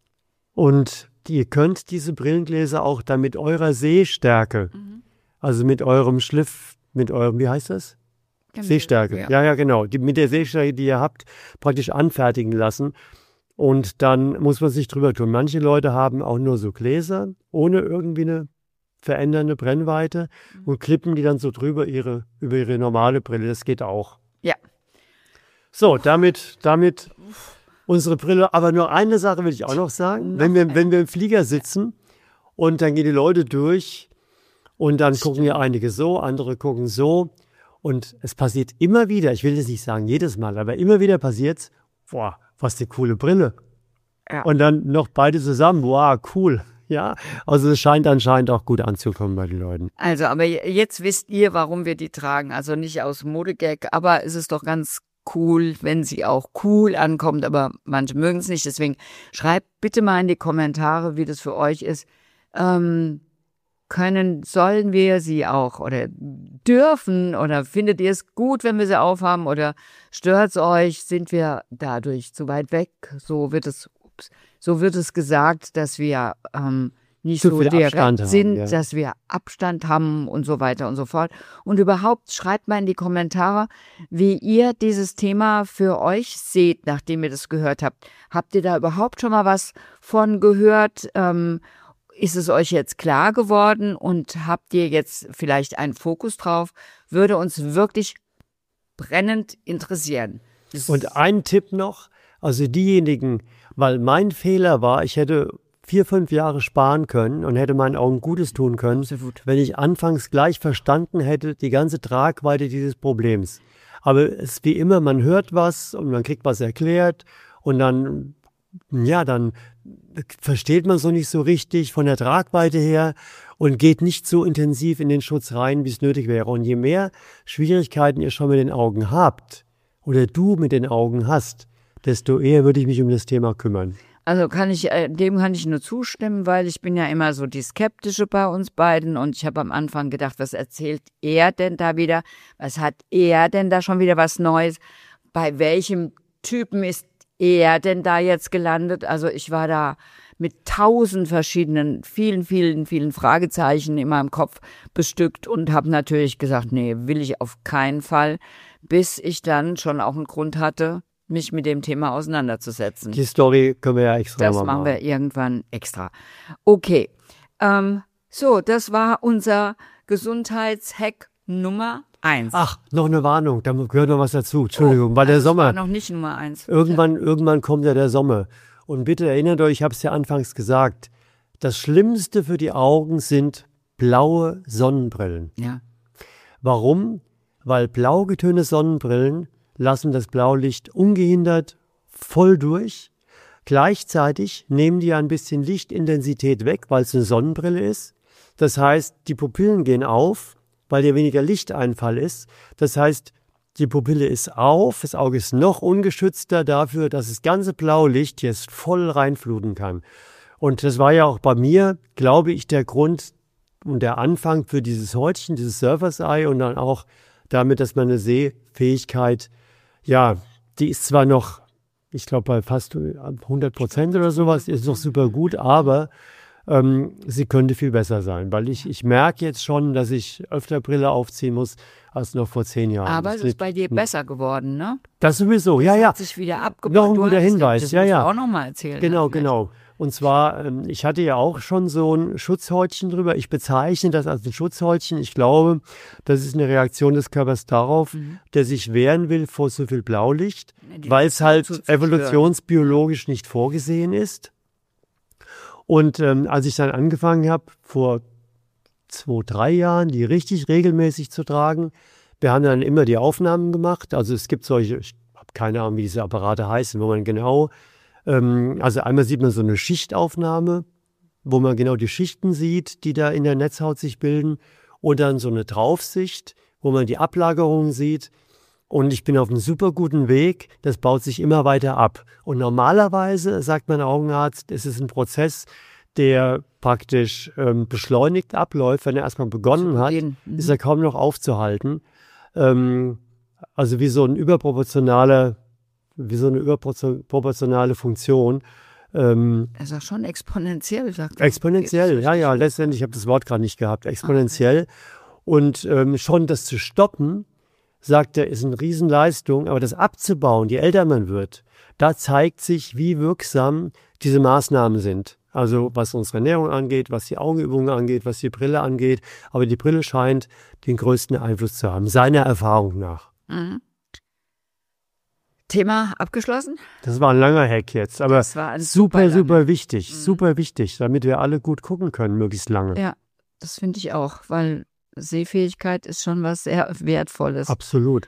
ihr könnt diese Brillengläser auch dann mit eurer Sehstärke, also mit eurem Schliff, mit eurem, wie heißt das? Sehstärke. Ja, genau. Mit der Sehstärke, die ihr habt, praktisch anfertigen lassen. Und dann muss man sich drüber tun. Manche Leute haben auch nur so Gläser, ohne irgendwie eine verändernde Brennweite und klippen die dann so drüber über ihre normale Brille. Das geht auch. Ja. So, damit unsere Brille. Aber nur eine Sache will ich auch noch sagen. Wenn wir im Flieger sitzen und dann gehen die Leute durch und dann gucken ja einige so, andere gucken so. Und es passiert immer wieder, ich will das nicht sagen jedes Mal, aber immer wieder passiert's, boah, was eine coole Brille. Ja. Und dann noch beide zusammen, wow, cool. Ja, also es scheint anscheinend auch gut anzukommen bei den Leuten. Also, aber jetzt wisst ihr, warum wir die tragen. Also nicht aus Modegag, aber es ist doch ganz cool, wenn sie auch cool ankommt, aber manche mögen es nicht. Deswegen schreibt bitte mal in die Kommentare, wie das für euch ist. Sollen wir sie auch oder dürfen oder findet ihr es gut, wenn wir sie aufhaben oder stört es euch? Sind wir dadurch zu weit weg? So wird es gesagt, dass wir nicht so direkt sind, ja. Dass wir Abstand haben und so weiter und so fort. Und überhaupt schreibt mal in die Kommentare, wie ihr dieses Thema für euch seht, nachdem ihr das gehört habt. Habt ihr da überhaupt schon mal was von gehört? Ist es euch jetzt klar geworden und habt ihr jetzt vielleicht einen Fokus drauf? Würde uns wirklich brennend interessieren. Und ein Tipp noch, also diejenigen, weil mein Fehler war, ich hätte 4-5 Jahre sparen können und hätte meinen Augen Gutes tun können, wenn ich anfangs gleich verstanden hätte, die ganze Tragweite dieses Problems. Aber es ist wie immer, man hört was und man kriegt was erklärt und dann versteht man so nicht so richtig von der Tragweite her und geht nicht so intensiv in den Schutz rein, wie es nötig wäre. Und je mehr Schwierigkeiten ihr schon mit den Augen habt oder du mit den Augen hast, desto eher würde ich mich um das Thema kümmern. Also dem kann ich nur zustimmen, weil ich bin ja immer so die Skeptische bei uns beiden und ich habe am Anfang gedacht, was erzählt er denn da wieder? Was hat er denn da schon wieder was Neues? Bei welchem Typen ist er denn da jetzt gelandet? Also ich war da mit 1000 verschiedenen, vielen Fragezeichen in meinem Kopf bestückt und habe natürlich gesagt, nee, will ich auf keinen Fall, bis ich dann schon auch einen Grund hatte, mich mit dem Thema auseinanderzusetzen. Die Story können wir ja extra Das mal machen wir irgendwann extra. Okay, so, das war unser Gesundheitshack Nummer 1. Ach, noch eine Warnung, da gehört noch was dazu. Entschuldigung, weil der das Sommer. war noch nicht Nummer 1. Irgendwann kommt ja der Sommer. Und bitte erinnert euch, ich habe es ja anfangs gesagt, das Schlimmste für die Augen sind blaue Sonnenbrillen. Ja. Warum? Weil blau getönte Sonnenbrillen lassen das Blaulicht ungehindert voll durch. Gleichzeitig nehmen die ein bisschen Lichtintensität weg, weil es eine Sonnenbrille ist. Das heißt, die Pupillen gehen auf, weil hier weniger Lichteinfall ist. Das heißt, die Pupille ist auf, das Auge ist noch ungeschützter dafür, dass das ganze Blaulicht jetzt voll reinfluten kann. Und das war ja auch bei mir, glaube ich, der Grund und der Anfang für dieses Häutchen, dieses Surfer's Eye und dann auch damit, dass meine Sehfähigkeit, ja, die ist zwar noch, ich glaube, bei fast 100% oder sowas, ist noch super gut, aber sie könnte viel besser sein, weil ich merke jetzt schon, dass ich öfter Brille aufziehen muss als noch vor 10 Jahren. Aber es ist bei dir besser geworden, ne? Das sowieso, ja. Hat sich wieder abgebaut. Noch ein guter Hinweis, das ja. musst du auch noch mal erzählen. Genau. Und zwar, ich hatte ja auch schon so ein Schutzhäutchen drüber. Ich bezeichne das als ein Schutzhäutchen. Ich glaube, das ist eine Reaktion des Körpers darauf, der sich wehren will vor so viel Blaulicht, weil es halt evolutionsbiologisch nicht vorgesehen ist. Und als ich dann angefangen habe, vor 2-3 Jahren, die richtig regelmäßig zu tragen, wir haben dann immer die Aufnahmen gemacht. Also es gibt solche, ich habe keine Ahnung, wie diese Apparate heißen, wo man genau, also einmal sieht man so eine Schichtaufnahme, wo man genau die Schichten sieht, die da in der Netzhaut sich bilden. Und dann so eine Draufsicht, wo man die Ablagerungen sieht. Und ich bin auf einem super guten Weg. Das baut sich immer weiter ab. Und normalerweise, sagt mein Augenarzt, ist es ein Prozess, der praktisch beschleunigt abläuft. Wenn er erstmal begonnen hat, ist er kaum noch aufzuhalten. Also wie so eine überproportionale Funktion. Er sagt schon exponentiell, sagt er. Exponentiell, ja, letztendlich, ich habe das Wort gerade nicht gehabt, exponentiell. Und schon das zu stoppen, sagt er, ist eine Riesenleistung, aber das abzubauen, je älter man wird, da zeigt sich, wie wirksam diese Maßnahmen sind. Also was unsere Ernährung angeht, was die Augenübungen angeht, was die Brille angeht. Aber die Brille scheint den größten Einfluss zu haben, seiner Erfahrung nach. Mhm. Thema abgeschlossen? Das war ein langer Hack jetzt, aber das war super wichtig, damit wir alle gut gucken können, möglichst lange. Ja, das finde ich auch, weil Sehfähigkeit ist schon was sehr Wertvolles. Absolut.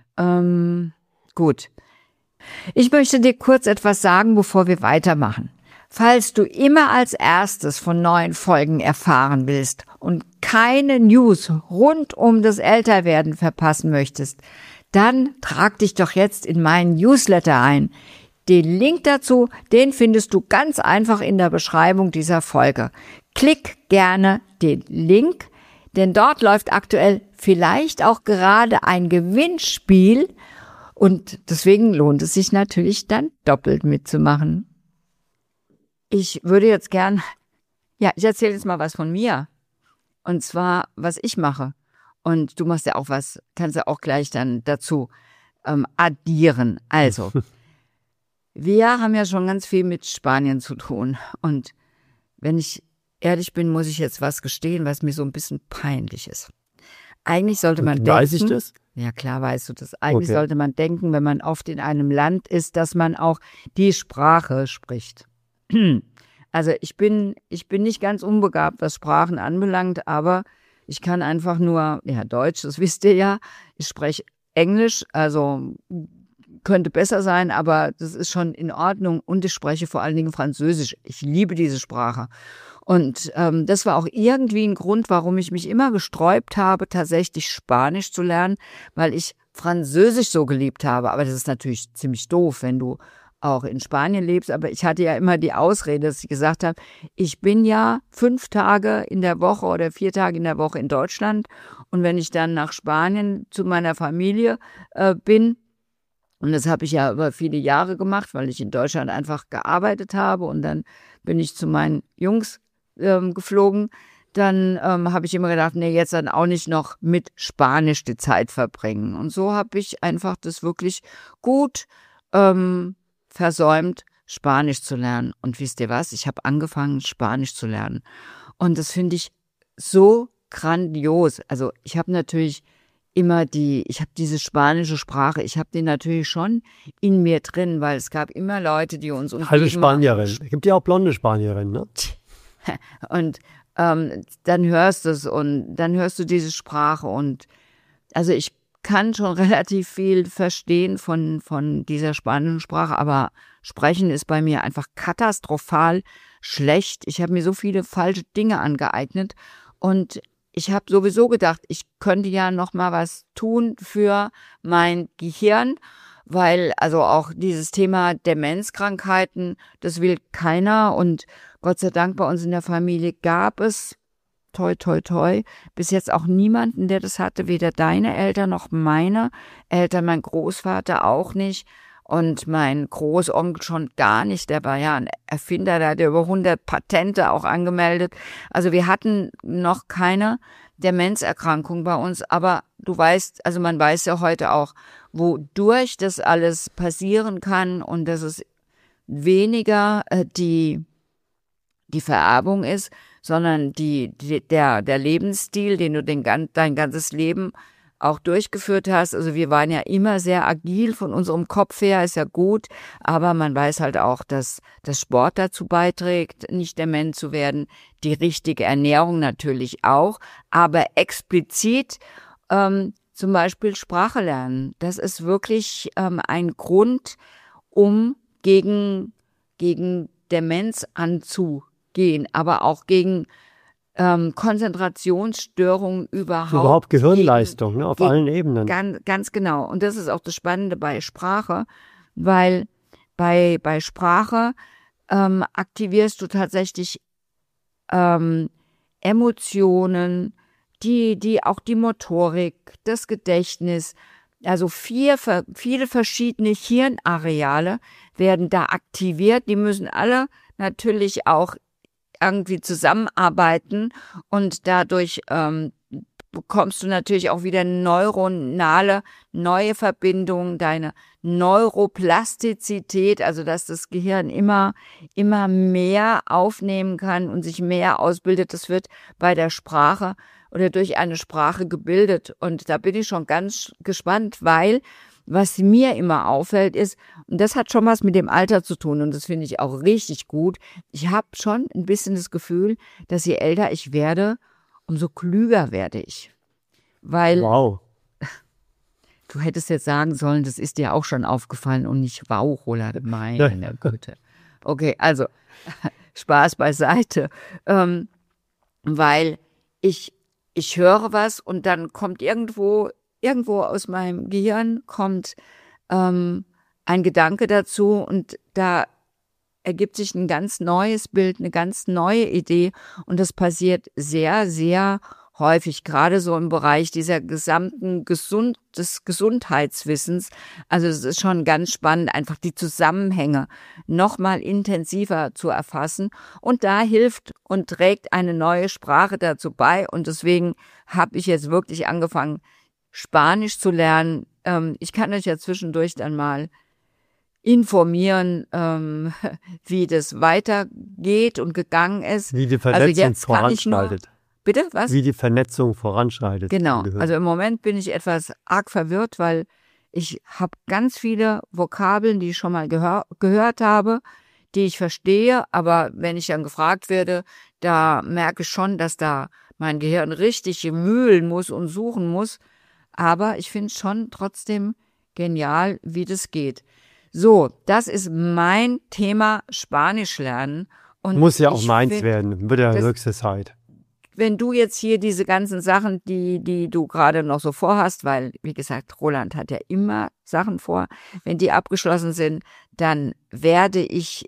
Gut. Ich möchte dir kurz etwas sagen, bevor wir weitermachen. Falls du immer als erstes von neuen Folgen erfahren willst und keine News rund um das Älterwerden verpassen möchtest, dann trag dich doch jetzt in meinen Newsletter ein. Den Link dazu, den findest du ganz einfach in der Beschreibung dieser Folge. Klick gerne den Link, denn dort läuft aktuell vielleicht auch gerade ein Gewinnspiel und deswegen lohnt es sich natürlich dann doppelt mitzumachen. Ich würde jetzt gern, ich erzähle jetzt mal was von mir und zwar, was ich mache. Und du machst ja auch was, kannst ja auch gleich dann dazu addieren. Also, wir haben ja schon ganz viel mit Spanien zu tun. Und wenn ich ehrlich bin, muss ich jetzt was gestehen, was mir so ein bisschen peinlich ist. Eigentlich sollte man denken. Weiß ich das? Ja, klar weißt du das. Eigentlich sollte man denken, wenn man oft in einem Land ist, dass man auch die Sprache spricht. Also ich bin nicht ganz unbegabt, was Sprachen anbelangt, aber ich kann einfach nur, Deutsch, das wisst ihr ja. Ich spreche Englisch, also könnte besser sein, aber das ist schon in Ordnung und ich spreche vor allen Dingen Französisch. Ich liebe diese Sprache. Und das war auch irgendwie ein Grund, warum ich mich immer gesträubt habe, tatsächlich Spanisch zu lernen, weil ich Französisch so geliebt habe. Aber das ist natürlich ziemlich doof, wenn du auch in Spanien lebst. Aber ich hatte ja immer die Ausrede, dass ich gesagt habe, ich bin ja 5 Tage in der Woche oder 4 Tage in der Woche in Deutschland. Und wenn ich dann nach Spanien zu meiner Familie bin, und das habe ich ja über viele Jahre gemacht, weil ich in Deutschland einfach gearbeitet habe und dann bin ich zu meinen Jungs geflogen, dann habe ich immer gedacht, nee, jetzt dann auch nicht noch mit Spanisch die Zeit verbringen. Und so habe ich einfach das wirklich gut versäumt, Spanisch zu lernen. Und wisst ihr was? Ich habe angefangen, Spanisch zu lernen. Und das finde ich so grandios. Also ich habe natürlich ich habe diese spanische Sprache, ich habe die natürlich schon in mir drin, weil es gab immer Leute, die uns umgeben. Halbe Spanierin. Es gibt ja auch blonde Spanierinnen, ne? Und dann hörst du es und dann hörst du diese Sprache und also ich kann schon relativ viel verstehen von dieser spanischen Sprache, aber Sprechen ist bei mir einfach katastrophal schlecht. Ich habe mir so viele falsche Dinge angeeignet und ich habe sowieso gedacht, ich könnte ja noch mal was tun für mein Gehirn, weil also auch dieses Thema Demenzkrankheiten, das will keiner und Gott sei Dank bei uns in der Familie gab es, toi, toi, toi, bis jetzt auch niemanden, der das hatte, weder deine Eltern noch meine Eltern, mein Großvater auch nicht und mein Großonkel schon gar nicht, der war ja ein Erfinder, der hat ja über 100 Patente auch angemeldet. Also wir hatten noch keine Demenzerkrankung bei uns, aber du weißt, also man weiß ja heute auch, wodurch das alles passieren kann und dass es weniger die Vererbung ist, sondern der Lebensstil, den du dein ganzes Leben auch durchgeführt hast. Also wir waren ja immer sehr agil von unserem Kopf her, ist ja gut, aber man weiß halt auch, dass das Sport dazu beiträgt, nicht dement zu werden, die richtige Ernährung natürlich auch, aber explizit zum Beispiel Sprache lernen. Das ist wirklich ein Grund, um gegen Demenz anzugehen, aber auch gegen Konzentrationsstörungen Überhaupt Gehirnleistung, ne, auf allen Ebenen. Ganz genau. Und das ist auch das Spannende bei Sprache, weil bei Sprache aktivierst du tatsächlich Emotionen, auch die Motorik, das Gedächtnis, also viele verschiedene Hirnareale werden da aktiviert. Die müssen alle natürlich auch irgendwie zusammenarbeiten und dadurch bekommst du natürlich auch wieder neuronale neue Verbindungen, deine Neuroplastizität, also dass das Gehirn immer mehr aufnehmen kann und sich mehr ausbildet. Das wird bei der Sprache oder durch eine Sprache gebildet. Und da bin ich schon ganz gespannt, weil was mir immer auffällt ist, und das hat schon was mit dem Alter zu tun und das finde ich auch richtig gut, ich habe schon ein bisschen das Gefühl, dass je älter ich werde, umso klüger werde ich. Weil wow. Du hättest jetzt sagen sollen, das ist dir auch schon aufgefallen und nicht wow, Roland, meine Güte. Okay, also Spaß beiseite, weil ich höre was und dann kommt irgendwo aus meinem Gehirn kommt ein Gedanke dazu und da ergibt sich ein ganz neues Bild, eine ganz neue Idee und das passiert sehr, sehr häufig, gerade so im Bereich dieser gesamten des Gesundheitswissens. Also es ist schon ganz spannend, einfach die Zusammenhänge nochmal intensiver zu erfassen und da hilft und trägt eine neue Sprache dazu bei und deswegen habe ich jetzt wirklich angefangen, Spanisch zu lernen. Ich kann euch ja zwischendurch dann mal informieren, wie das weitergeht und gegangen ist. Wie die Vernetzung voranschreitet. Bitte, was? Wie die Vernetzung voranschreitet. Genau, also im Moment bin ich etwas arg verwirrt, weil ich habe ganz viele Vokabeln, die ich schon mal gehört habe, die ich verstehe, aber wenn ich dann gefragt werde, da merke ich schon, dass da mein Gehirn richtig wühlen muss und suchen muss. Aber ich finde es schon trotzdem genial, wie das geht. So, das ist mein Thema Spanisch lernen. Und muss ja auch meins werden, wird ja höchste Zeit. Wenn du jetzt hier diese ganzen Sachen, die du gerade noch so vorhast, weil, wie gesagt, Roland hat ja immer Sachen vor, wenn die abgeschlossen sind, dann werde ich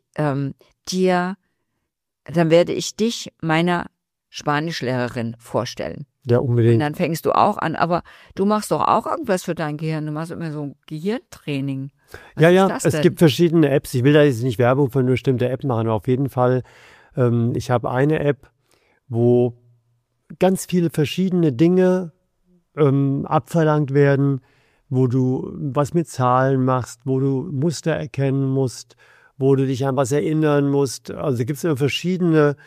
dich meiner Spanischlehrerin vorstellen. Ja, unbedingt. Und dann fängst du auch an, aber du machst doch auch irgendwas für dein Gehirn. Du machst immer so ein Gehirntraining. Was ist das es denn? gibt verschiedene Apps. Ich will da jetzt nicht Werbung für eine bestimmte App machen, aber auf jeden Fall, ich habe eine App, wo ganz viele verschiedene Dinge abverlangt werden, wo du was mit Zahlen machst, wo du Muster erkennen musst, wo du dich an was erinnern musst. Also gibt es immer verschiedene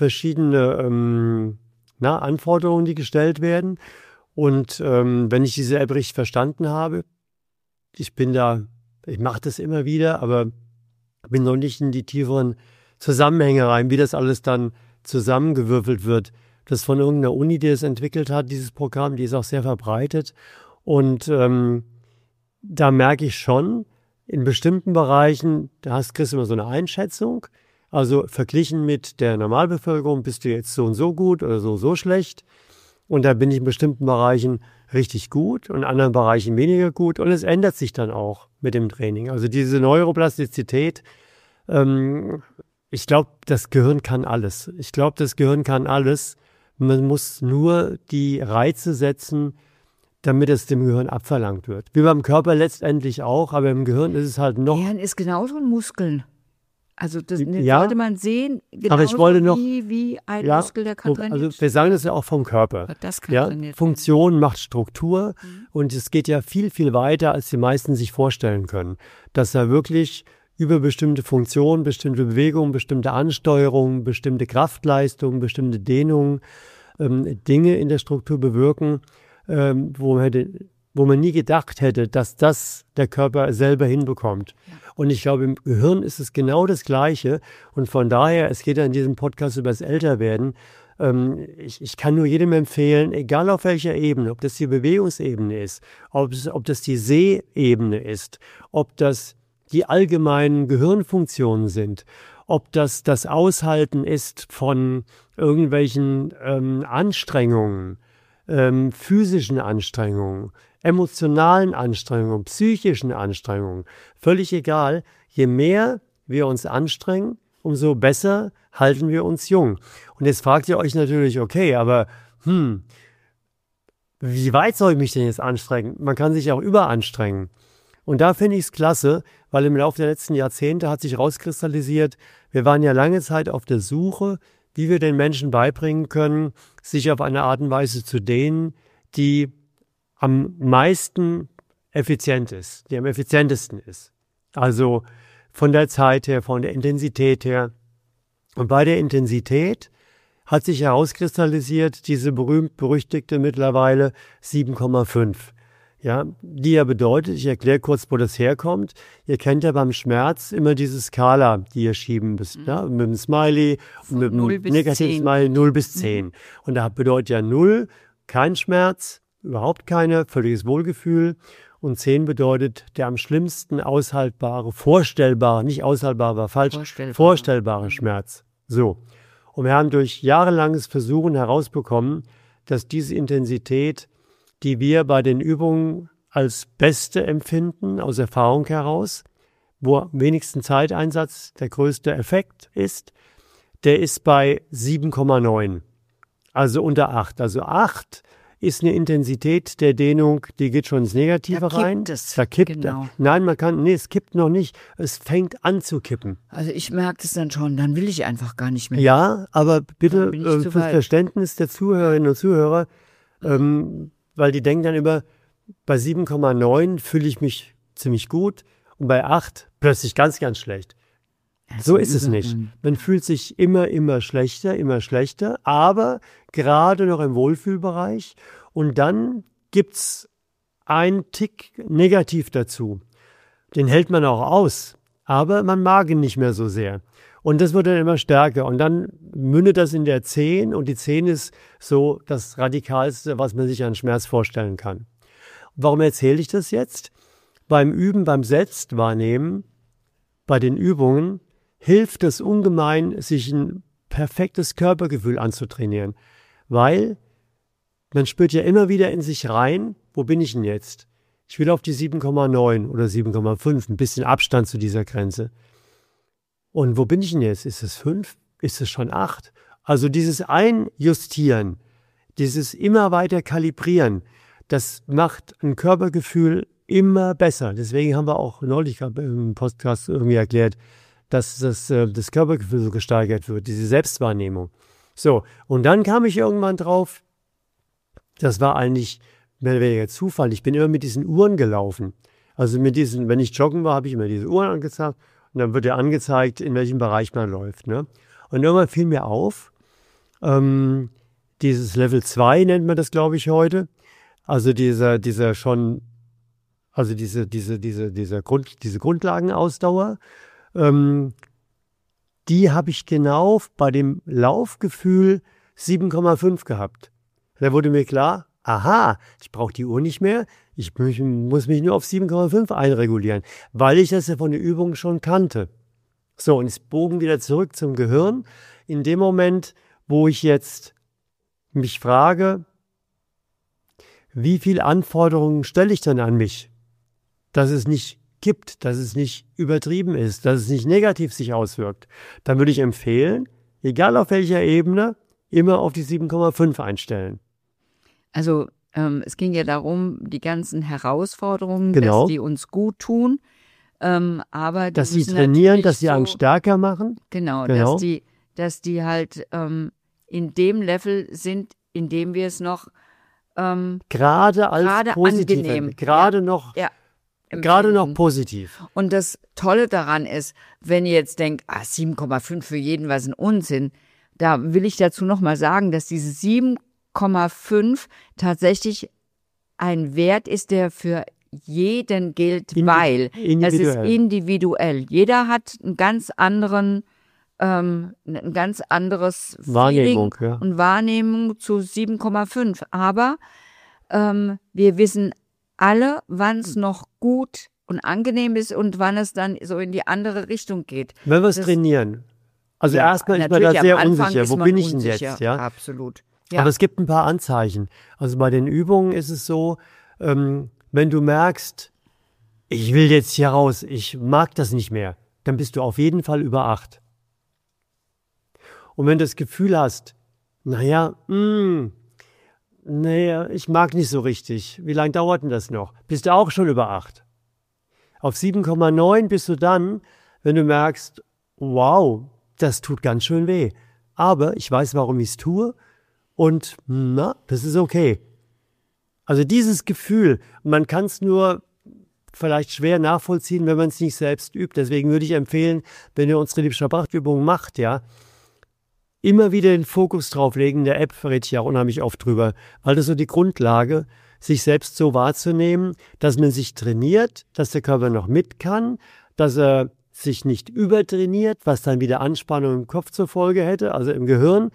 Anforderungen, die gestellt werden. Und wenn ich diese App richtig verstanden habe, ich mache das immer wieder, aber bin noch nicht in die tieferen Zusammenhänge rein, wie das alles dann zusammengewürfelt wird. Das ist von irgendeiner Uni, die es entwickelt hat, dieses Programm, die ist auch sehr verbreitet. Und da merke ich schon, in bestimmten Bereichen, kriegst du immer so eine Einschätzung. Also verglichen mit der Normalbevölkerung bist du jetzt so und so gut oder so schlecht. Und da bin ich in bestimmten Bereichen richtig gut und in anderen Bereichen weniger gut. Und es ändert sich dann auch mit dem Training. Also diese Neuroplastizität, ich glaube, das Gehirn kann alles. Man muss nur die Reize setzen, damit es dem Gehirn abverlangt wird. Wie beim Körper letztendlich auch, aber im Gehirn ist es halt noch... Gehirn ist genauso ein Muskel. Also das Ja, sollte man sehen, genauso aber ich wollte noch, wie ein Muskel, der kann trainiert. Also wir sagen das ja auch vom Körper. Das kann Ja, trainiert werden. Funktion macht Struktur und es geht ja viel, viel weiter, als die meisten sich vorstellen können. Dass da wirklich über bestimmte Funktionen, bestimmte Bewegungen, bestimmte Ansteuerungen, bestimmte Kraftleistungen, bestimmte Dehnungen, Dinge in der Struktur bewirken, wo man nie gedacht hätte, dass das der Körper selber hinbekommt. Ja. Und ich glaube, im Gehirn ist es genau das Gleiche. Und von daher, es geht ja in diesem Podcast über das Älterwerden. Ich kann nur jedem empfehlen, egal auf welcher Ebene, ob das die Bewegungsebene ist, ob das die Sehebene ist, ob das die allgemeinen Gehirnfunktionen sind, ob das Aushalten ist von irgendwelchen Anstrengungen, physischen Anstrengungen, emotionalen Anstrengungen, psychischen Anstrengungen, völlig egal. Je mehr wir uns anstrengen, umso besser halten wir uns jung. Und jetzt fragt ihr euch natürlich, okay, aber wie weit soll ich mich denn jetzt anstrengen? Man kann sich auch überanstrengen. Und da finde ich es klasse, weil im Laufe der letzten Jahrzehnte hat sich rauskristallisiert, wir waren ja lange Zeit auf der Suche, wie wir den Menschen beibringen können, sich auf eine Art und Weise zu dehnen, die am meisten effizient ist, die am effizientesten ist. Also von der Zeit her, von der Intensität her. Und bei der Intensität hat sich herauskristallisiert diese berühmt-berüchtigte mittlerweile 7,5. Ja, die ja bedeutet, ich erkläre kurz, wo das herkommt. Ihr kennt ja beim Schmerz immer diese Skala, die ihr schieben müsst, ja, mit dem Smiley, mit dem negativen Smiley, 0 bis 10. Und da bedeutet ja 0, kein Schmerz, überhaupt keine, völliges Wohlgefühl. Und 10 bedeutet der am schlimmsten aushaltbare, vorstellbare, nicht aushaltbare, war falsch, vorstellbare Schmerz. So. Und wir haben durch jahrelanges Versuchen herausbekommen, dass diese Intensität, die wir bei den Übungen als beste empfinden, aus Erfahrung heraus, wo am wenigsten Zeiteinsatz der größte Effekt ist, der ist bei 7,9. Also unter 8. Also 8 ist eine Intensität der Dehnung, die geht schon ins Negative rein. Da kippt es. Genau. Nein, es kippt noch nicht. Es fängt an zu kippen. Also ich merke das dann schon, dann will ich einfach gar nicht mehr. Ja, aber bitte fürs Verständnis der Zuhörerinnen und Zuhörer, weil die denken dann immer, bei 7,9 fühle ich mich ziemlich gut und bei 8 plötzlich ganz, ganz schlecht. So ist es nicht. Man fühlt sich immer schlechter, aber gerade noch im Wohlfühlbereich. Und dann gibt's einen Tick negativ dazu. Den hält man auch aus, aber man mag ihn nicht mehr so sehr. Und das wird dann immer stärker. Und dann mündet das in der 10 und die 10 ist so das Radikalste, was man sich an Schmerz vorstellen kann. Warum erzähle ich das jetzt? beim Üben, beim Selbstwahrnehmen, bei den Übungen, hilft es ungemein, sich ein perfektes Körpergefühl anzutrainieren. Weil man spürt ja immer wieder in sich rein, wo bin ich denn jetzt? Ich will auf die 7,9 oder 7,5, ein bisschen Abstand zu dieser Grenze. Und wo bin ich denn jetzt? Ist es 5? Ist es schon 8? Also dieses Einjustieren, dieses immer weiter Kalibrieren, das macht ein Körpergefühl immer besser. Deswegen haben wir auch neulich im Podcast irgendwie erklärt, dass das Körpergefühl so gesteigert wird, diese Selbstwahrnehmung. So, und dann kam ich irgendwann drauf, das war eigentlich mehr oder weniger Zufall. Ich bin immer mit diesen Uhren gelaufen. Also wenn ich joggen war, habe ich immer diese Uhren angezeigt und dann wird ja angezeigt, in welchem Bereich man läuft. Ne? Und irgendwann fiel mir auf, dieses Level 2 nennt man das, glaube ich, heute. Also diese Grundlagenausdauer, die habe ich genau bei dem Laufgefühl 7,5 gehabt. Da wurde mir klar, aha, ich brauche die Uhr nicht mehr, ich muss mich nur auf 7,5 einregulieren, weil ich das ja von der Übung schon kannte. So, und es bogen wieder zurück zum Gehirn. In dem Moment, wo ich jetzt mich frage, wie viele Anforderungen stelle ich denn an mich, dass es nicht kippt, dass es nicht übertrieben ist, dass es nicht negativ sich auswirkt, dann würde ich empfehlen, egal auf welcher Ebene, immer auf die 7,5 einstellen. Also es ging ja darum, die ganzen Herausforderungen, Genau. dass die uns gut tun, aber dass sie trainieren, dass sie einen so, stärker machen. Genau, Genau. dass die halt in dem Level sind, in dem wir es noch Gerade als positiv, angenehm, gerade ja, noch ja, Gerade noch empfinden. positiv. Und das Tolle daran ist, wenn ihr jetzt denkt, 7,5 für jeden, was ein Unsinn, da will ich dazu nochmal sagen, dass diese 7,5 tatsächlich ein Wert ist, der für jeden gilt, weil es ist individuell. Jeder hat einen ganz anderen, ein ganz anderes Wahrnehmung, Feeling ja. und Wahrnehmung zu 7,5. Aber wir wissen alle, wann es noch gut und angenehm ist und wann es dann so in die andere Richtung geht. Wenn wir es Das- trainieren. Also Ja, erstmal ist man natürlich, da sehr am Anfang unsicher. ist Wo man bin ich denn unsicher. jetzt? Ja? Absolut. Ja. Aber es gibt ein paar Anzeichen. Also bei den Übungen ist es so, wenn du merkst, ich will jetzt hier raus, ich mag das nicht mehr, dann bist du auf jeden Fall über 8. Und wenn du das Gefühl hast, naja, ich mag nicht so richtig, wie lange dauert denn das noch? Bist du auch schon über 8. Auf 7,9 bist du dann, wenn du merkst, wow, das tut ganz schön weh. Aber ich weiß, warum ich es tue und das ist okay. Also dieses Gefühl, man kann es nur vielleicht schwer nachvollziehen, wenn man es nicht selbst übt. Deswegen würde ich empfehlen, wenn ihr unsere Liebscher-Pracht-Übung macht, ja, immer wieder den Fokus drauf legen. In der App verrät ich ja unheimlich oft drüber, weil das so die Grundlage, sich selbst so wahrzunehmen, dass man sich trainiert, dass der Körper noch mit kann, dass er sich nicht übertrainiert, was dann wieder Anspannung im Kopf zur Folge hätte, also im Gehirn.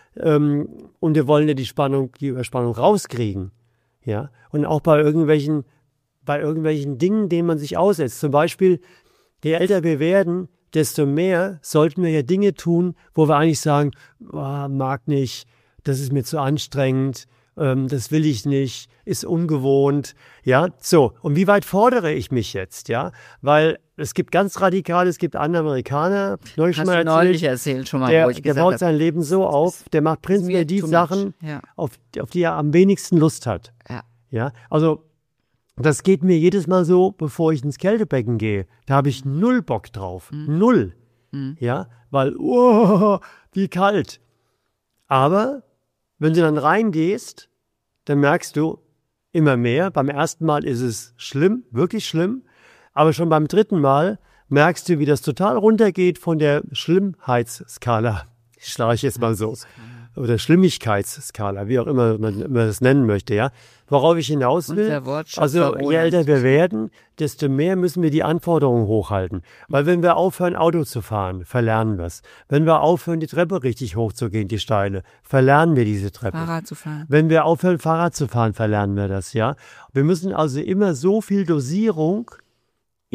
Und wir wollen ja die Überspannung rauskriegen. Ja? Und auch bei irgendwelchen Dingen, denen man sich aussetzt. Zum Beispiel, je älter wir werden, desto mehr sollten wir ja Dinge tun, wo wir eigentlich sagen, mag nicht, das ist mir zu anstrengend, das will ich nicht, ist ungewohnt, ja, so. Und wie weit fordere ich mich jetzt, ja? Weil es gibt ganz radikale, es gibt andere Amerikaner, neulich schon mal neulich erzählt schon mal, wo ich der gesagt baut habe, sein Leben so auf, der macht prinzipiell die too much. Sachen, Ja. auf die er am wenigsten Lust hat. Ja. Ja, also das geht mir jedes Mal so, bevor ich ins Kältebecken gehe. Da habe ich null Bock drauf. Null. Ja, weil, wie kalt. Aber wenn du dann reingehst, dann merkst du immer mehr. Beim ersten Mal ist es schlimm, wirklich schlimm. Aber schon beim dritten Mal merkst du, wie das total runtergeht von der Schlimmheitsskala. Schlage ich jetzt mal so. Oder Schlimmigkeitsskala, wie auch immer man das nennen möchte, ja. Worauf ich hinaus will, Unser Wortschatz also je verwundert. älter wir werden, desto mehr müssen wir die Anforderungen hochhalten. Weil wenn wir aufhören, Auto zu fahren, verlernen wir es. Wenn wir aufhören, die Treppe richtig hochzugehen, die Steile, verlernen wir diese Treppe. Fahrrad zu fahren. Wenn wir aufhören, Fahrrad zu fahren, verlernen wir das, ja. Wir müssen also immer so viel Dosierung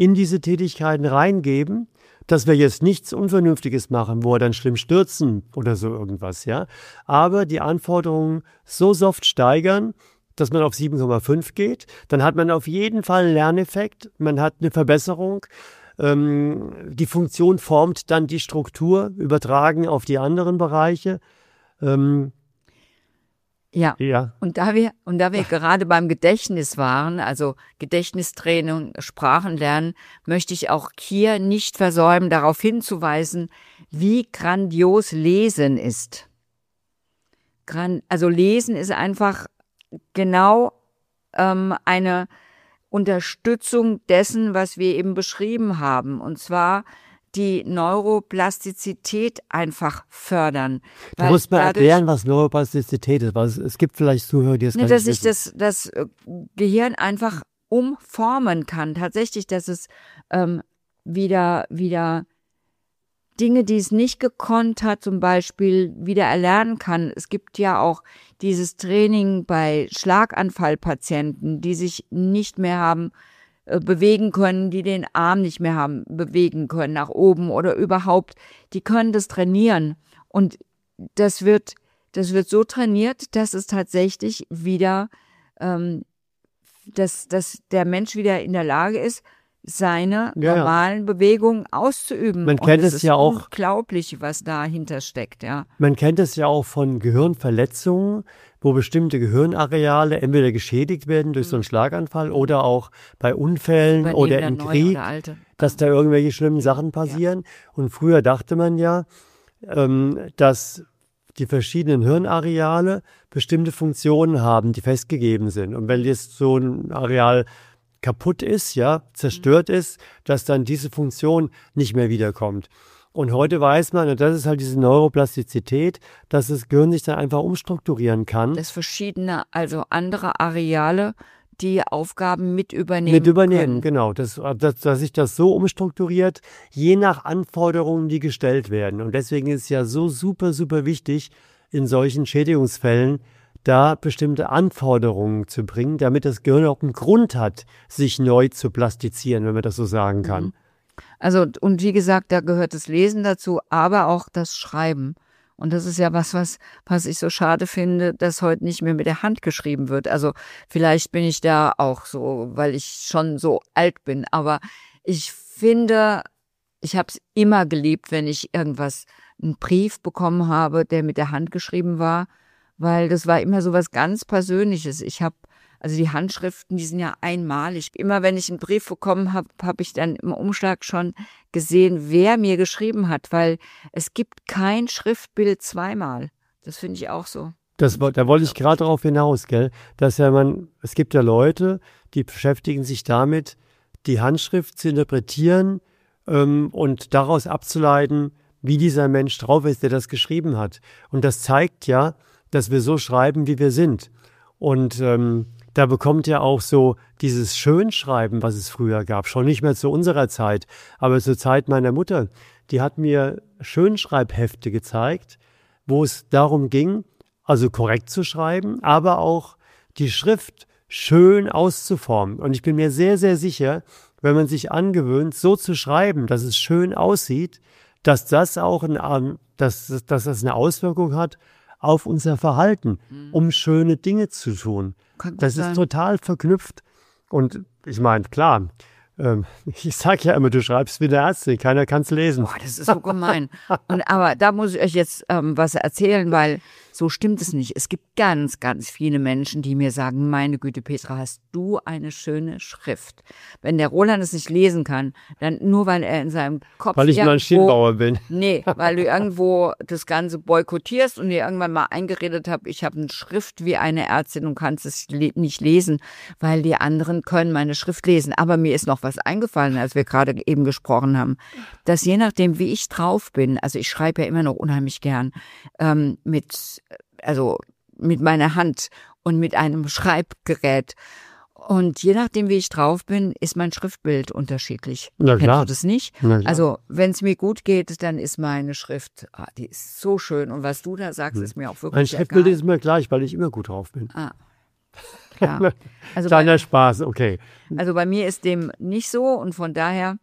in diese Tätigkeiten reingeben, dass wir jetzt nichts Unvernünftiges machen, wo wir dann schlimm stürzen oder so irgendwas, ja. Aber die Anforderungen so soft steigern, dass man auf 7,5 geht. Dann hat man auf jeden Fall einen Lerneffekt, man hat eine Verbesserung. Die Funktion formt dann die Struktur, übertragen auf die anderen Bereiche. Ja. Und da wir gerade beim Gedächtnis waren, also Gedächtnistraining, Sprachenlernen, möchte ich auch hier nicht versäumen, darauf hinzuweisen, wie grandios Lesen ist. Also Lesen ist einfach genau eine Unterstützung dessen, was wir eben beschrieben haben, und zwar die Neuroplastizität einfach fördern. Du musst mal erklären, was Neuroplastizität ist, weil es gibt vielleicht Zuhörer, die es gar nicht wissen. Dass sich das Gehirn einfach umformen kann. Tatsächlich, dass es wieder Dinge, die es nicht gekonnt hat, zum Beispiel wieder erlernen kann. Es gibt ja auch dieses Training bei Schlaganfallpatienten, die sich nicht mehr haben bewegen können, die den Arm nicht mehr haben bewegen können, nach oben oder überhaupt. Die können das trainieren. Und das wird so trainiert, dass es tatsächlich wieder, dass der Mensch wieder in der Lage ist, seine normalen Bewegungen auszuüben. Man kennt es ja auch. Unglaublich, was dahinter steckt, ja. Man kennt es ja auch von Gehirnverletzungen, wo bestimmte Gehirnareale entweder geschädigt werden durch so einen Schlaganfall oder auch bei Unfällen oder im Krieg, dass da irgendwelche schlimmen Sachen passieren. Ja. Und früher dachte man ja, dass die verschiedenen Hirnareale bestimmte Funktionen haben, die festgegeben sind. Und wenn jetzt so ein Areal kaputt ist, ja, zerstört ist, dass dann diese Funktion nicht mehr wiederkommt. Und heute weiß man, und das ist halt diese Neuroplastizität, dass das Gehirn sich dann einfach umstrukturieren kann. Dass verschiedene, also andere Areale, die Aufgaben mit übernehmen können. Genau. Dass sich das so umstrukturiert, je nach Anforderungen, die gestellt werden. Und deswegen ist es ja so super, super wichtig, in solchen Schädigungsfällen da bestimmte Anforderungen zu bringen, damit das Gehirn auch einen Grund hat, sich neu zu plastizieren, wenn man das so sagen kann. Also, und wie gesagt, da gehört das Lesen dazu, aber auch das Schreiben. Und das ist ja was ich so schade finde, dass heute nicht mehr mit der Hand geschrieben wird. Also vielleicht bin ich da auch so, weil ich schon so alt bin. Aber ich finde, ich habe es immer geliebt, wenn ich einen Brief bekommen habe, der mit der Hand geschrieben war, weil das war immer so was ganz Persönliches. Also die Handschriften, die sind ja einmalig. Immer wenn ich einen Brief bekommen habe, habe ich dann im Umschlag schon gesehen, wer mir geschrieben hat, weil es gibt kein Schriftbild zweimal. Das finde ich auch so. Da wollte ich gerade darauf hinaus, gell? Dass es gibt ja Leute, die beschäftigen sich damit, die Handschrift zu interpretieren und daraus abzuleiten, wie dieser Mensch drauf ist, der das geschrieben hat. Und das zeigt ja, dass wir so schreiben, wie wir sind. Und da bekommt ja auch so dieses Schönschreiben, was es früher gab, schon nicht mehr zu unserer Zeit, aber zur Zeit meiner Mutter, die hat mir Schönschreibhefte gezeigt, wo es darum ging, also korrekt zu schreiben, aber auch die Schrift schön auszuformen. Und ich bin mir sehr, sehr sicher, wenn man sich angewöhnt, so zu schreiben, dass es schön aussieht, dass das auch dass das eine Auswirkung hat auf unser Verhalten, um schöne Dinge zu tun. Das ist total verknüpft. Und ich meine, klar, ich sage ja immer, du schreibst wie eine Ärztin, keiner kann es lesen. Boah, das ist so gemein. Aber da muss ich euch jetzt was erzählen, weil so stimmt es nicht. Es gibt ganz, ganz viele Menschen, die mir sagen, meine Güte, Petra, hast du eine schöne Schrift. Wenn der Roland es nicht lesen kann, dann nur, weil er in seinem Kopf weil ich nur ein Schienbauer bin. Nee, weil du irgendwo das Ganze boykottierst und dir irgendwann mal eingeredet hast, ich habe eine Schrift wie eine Ärztin und kannst es nicht lesen, weil die anderen können meine Schrift lesen. Aber mir ist noch was eingefallen, als wir gerade eben gesprochen haben, dass je nachdem, wie ich drauf bin, also ich schreibe ja immer noch unheimlich gern mit meiner Hand und mit einem Schreibgerät. Und je nachdem, wie ich drauf bin, ist mein Schriftbild unterschiedlich. Na klar. Kennst du das nicht? Na klar. Also, wenn es mir gut geht, dann ist meine Schrift, die ist so schön. Und was du da sagst, ist mir auch wirklich mein Schriftbild ist immer gleich, weil ich immer gut drauf bin. klar. Also Kleiner Spaß, okay. Also bei mir ist dem nicht so und von daher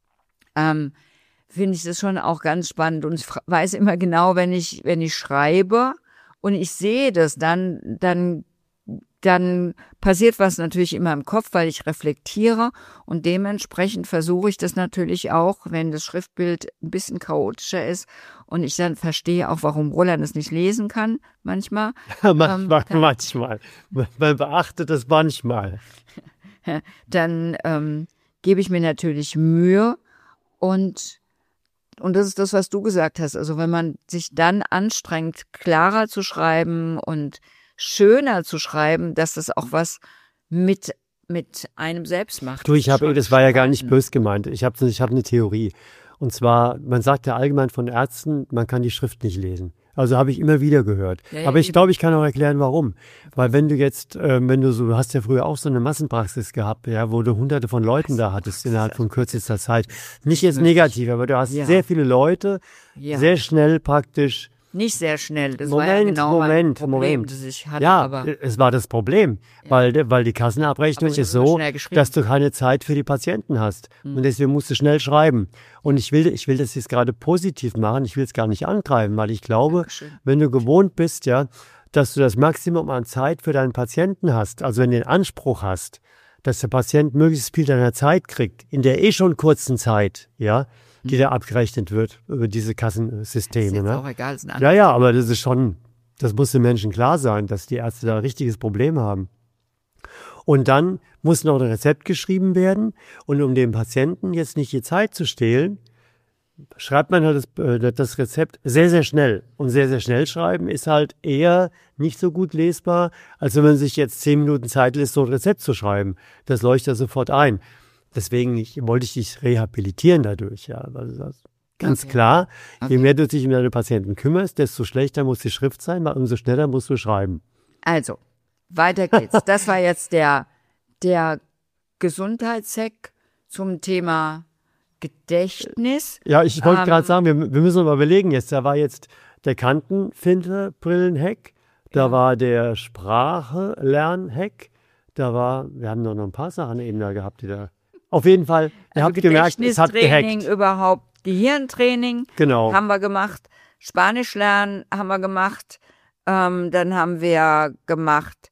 finde ich das schon auch ganz spannend und ich weiß immer genau, wenn ich schreibe und ich sehe das, dann passiert was natürlich immer im Kopf, weil ich reflektiere und dementsprechend versuche ich das natürlich auch, wenn das Schriftbild ein bisschen chaotischer ist und ich dann verstehe auch, warum Roland es nicht lesen kann, manchmal. Manchmal. Man beachtet das manchmal. Dann gebe ich mir natürlich Mühe und das ist das, was du gesagt hast. Also wenn man sich dann anstrengt, klarer zu schreiben und schöner zu schreiben, dass das auch was mit einem selbst macht. Du, das war ja gar nicht böse gemeint. Ich hab eine Theorie. Und zwar, man sagt ja allgemein von Ärzten, man kann die Schrift nicht lesen. Also habe ich immer wieder gehört. Ja, aber ich glaube, ich kann auch erklären, warum. Weil wenn du jetzt, du hast ja früher auch so eine Massenpraxis gehabt, ja, wo du hunderte von Leuten da hattest innerhalb von kürzester Zeit. Nicht jetzt negativ, aber du hast sehr viele Leute, sehr schnell praktisch. Nicht sehr schnell, das war ja genau mein Problem, das ich hatte. Ja, aber es war das Problem, weil die Kassenabrechnung ist so, dass du keine Zeit für die Patienten hast. Und deswegen musst du schnell schreiben. Und ich will das jetzt gerade positiv machen, ich will es gar nicht antreiben, weil ich glaube, wenn du gewohnt bist, ja, dass du das Maximum an Zeit für deinen Patienten hast, also wenn du den Anspruch hast, dass der Patient möglichst viel deiner Zeit kriegt, in der schon kurzen Zeit, ja, die da abgerechnet wird über diese Kassensysteme. Das ist jetzt ne? auch egal, ist ja, aber das muss den Menschen klar sein, dass die Ärzte da ein richtiges Problem haben. Und dann muss noch ein Rezept geschrieben werden und um dem Patienten jetzt nicht die Zeit zu stehlen, schreibt man halt das Rezept sehr, sehr schnell. Und sehr, sehr schnell schreiben ist halt eher nicht so gut lesbar, als wenn man sich jetzt 10 Minuten Zeit lässt, so ein Rezept zu schreiben. Das leuchtet sofort ein. Deswegen wollte ich dich rehabilitieren dadurch, ja. Also ganz klar, je mehr du dich um deine Patienten kümmerst, desto schlechter muss die Schrift sein, weil umso schneller musst du schreiben. Also, weiter geht's. Das war jetzt der Gesundheitshack zum Thema Gedächtnis. Ja, ich wollte gerade sagen, wir müssen mal überlegen jetzt. Da war jetzt der Kantenfilterbrillen-Hack, da war der Sprache-Lern-Hack, wir haben noch ein paar Sachen eben da gehabt, die da. Auf jeden Fall, ihr habt gemerkt, es hat gehackt. Überhaupt Gehirntraining haben wir gemacht, Spanisch lernen haben wir gemacht, dann haben wir gemacht,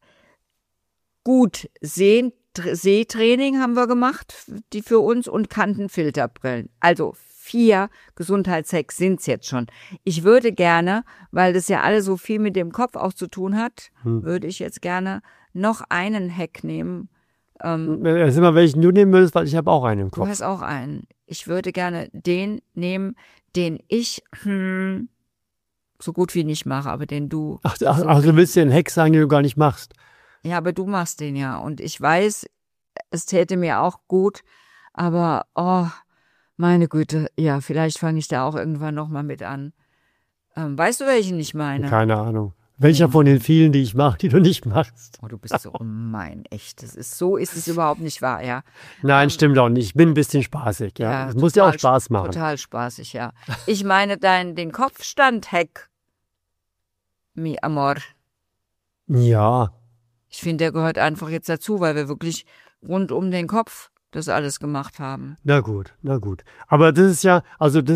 gut Sehtraining haben wir gemacht, die für uns und Kantenfilterbrillen. Also 4 Gesundheitshacks sind's jetzt schon. Ich würde gerne, weil das ja alle so viel mit dem Kopf auch zu tun hat, würde ich jetzt gerne noch einen Hack nehmen. Es ist immer welchen du nehmen würdest, weil ich habe auch einen im Kopf. Du hast auch einen. Ich würde gerne den nehmen, den ich so gut wie nicht mache, aber den du. Ach, du willst dir einen Hack sagen, den du gar nicht machst. Ja, aber du machst den ja. Und ich weiß, es täte mir auch gut, aber meine Güte, ja, vielleicht fange ich da auch irgendwann nochmal mit an. Weißt du, welchen ich meine? Keine Ahnung. Welcher von den vielen, die ich mache, die du nicht machst? Oh, du bist so gemein, echt. Ist es überhaupt nicht wahr, ja. Nein, stimmt auch nicht. Ich bin ein bisschen spaßig, ja. Es muss ja auch Spaß machen. Total spaßig, ja. Ich meine den Kopfstand-Hack, mi amor. Ja. Ich finde, der gehört einfach jetzt dazu, weil wir wirklich rund um den Kopf das alles gemacht haben. Na gut. Aber das ist ja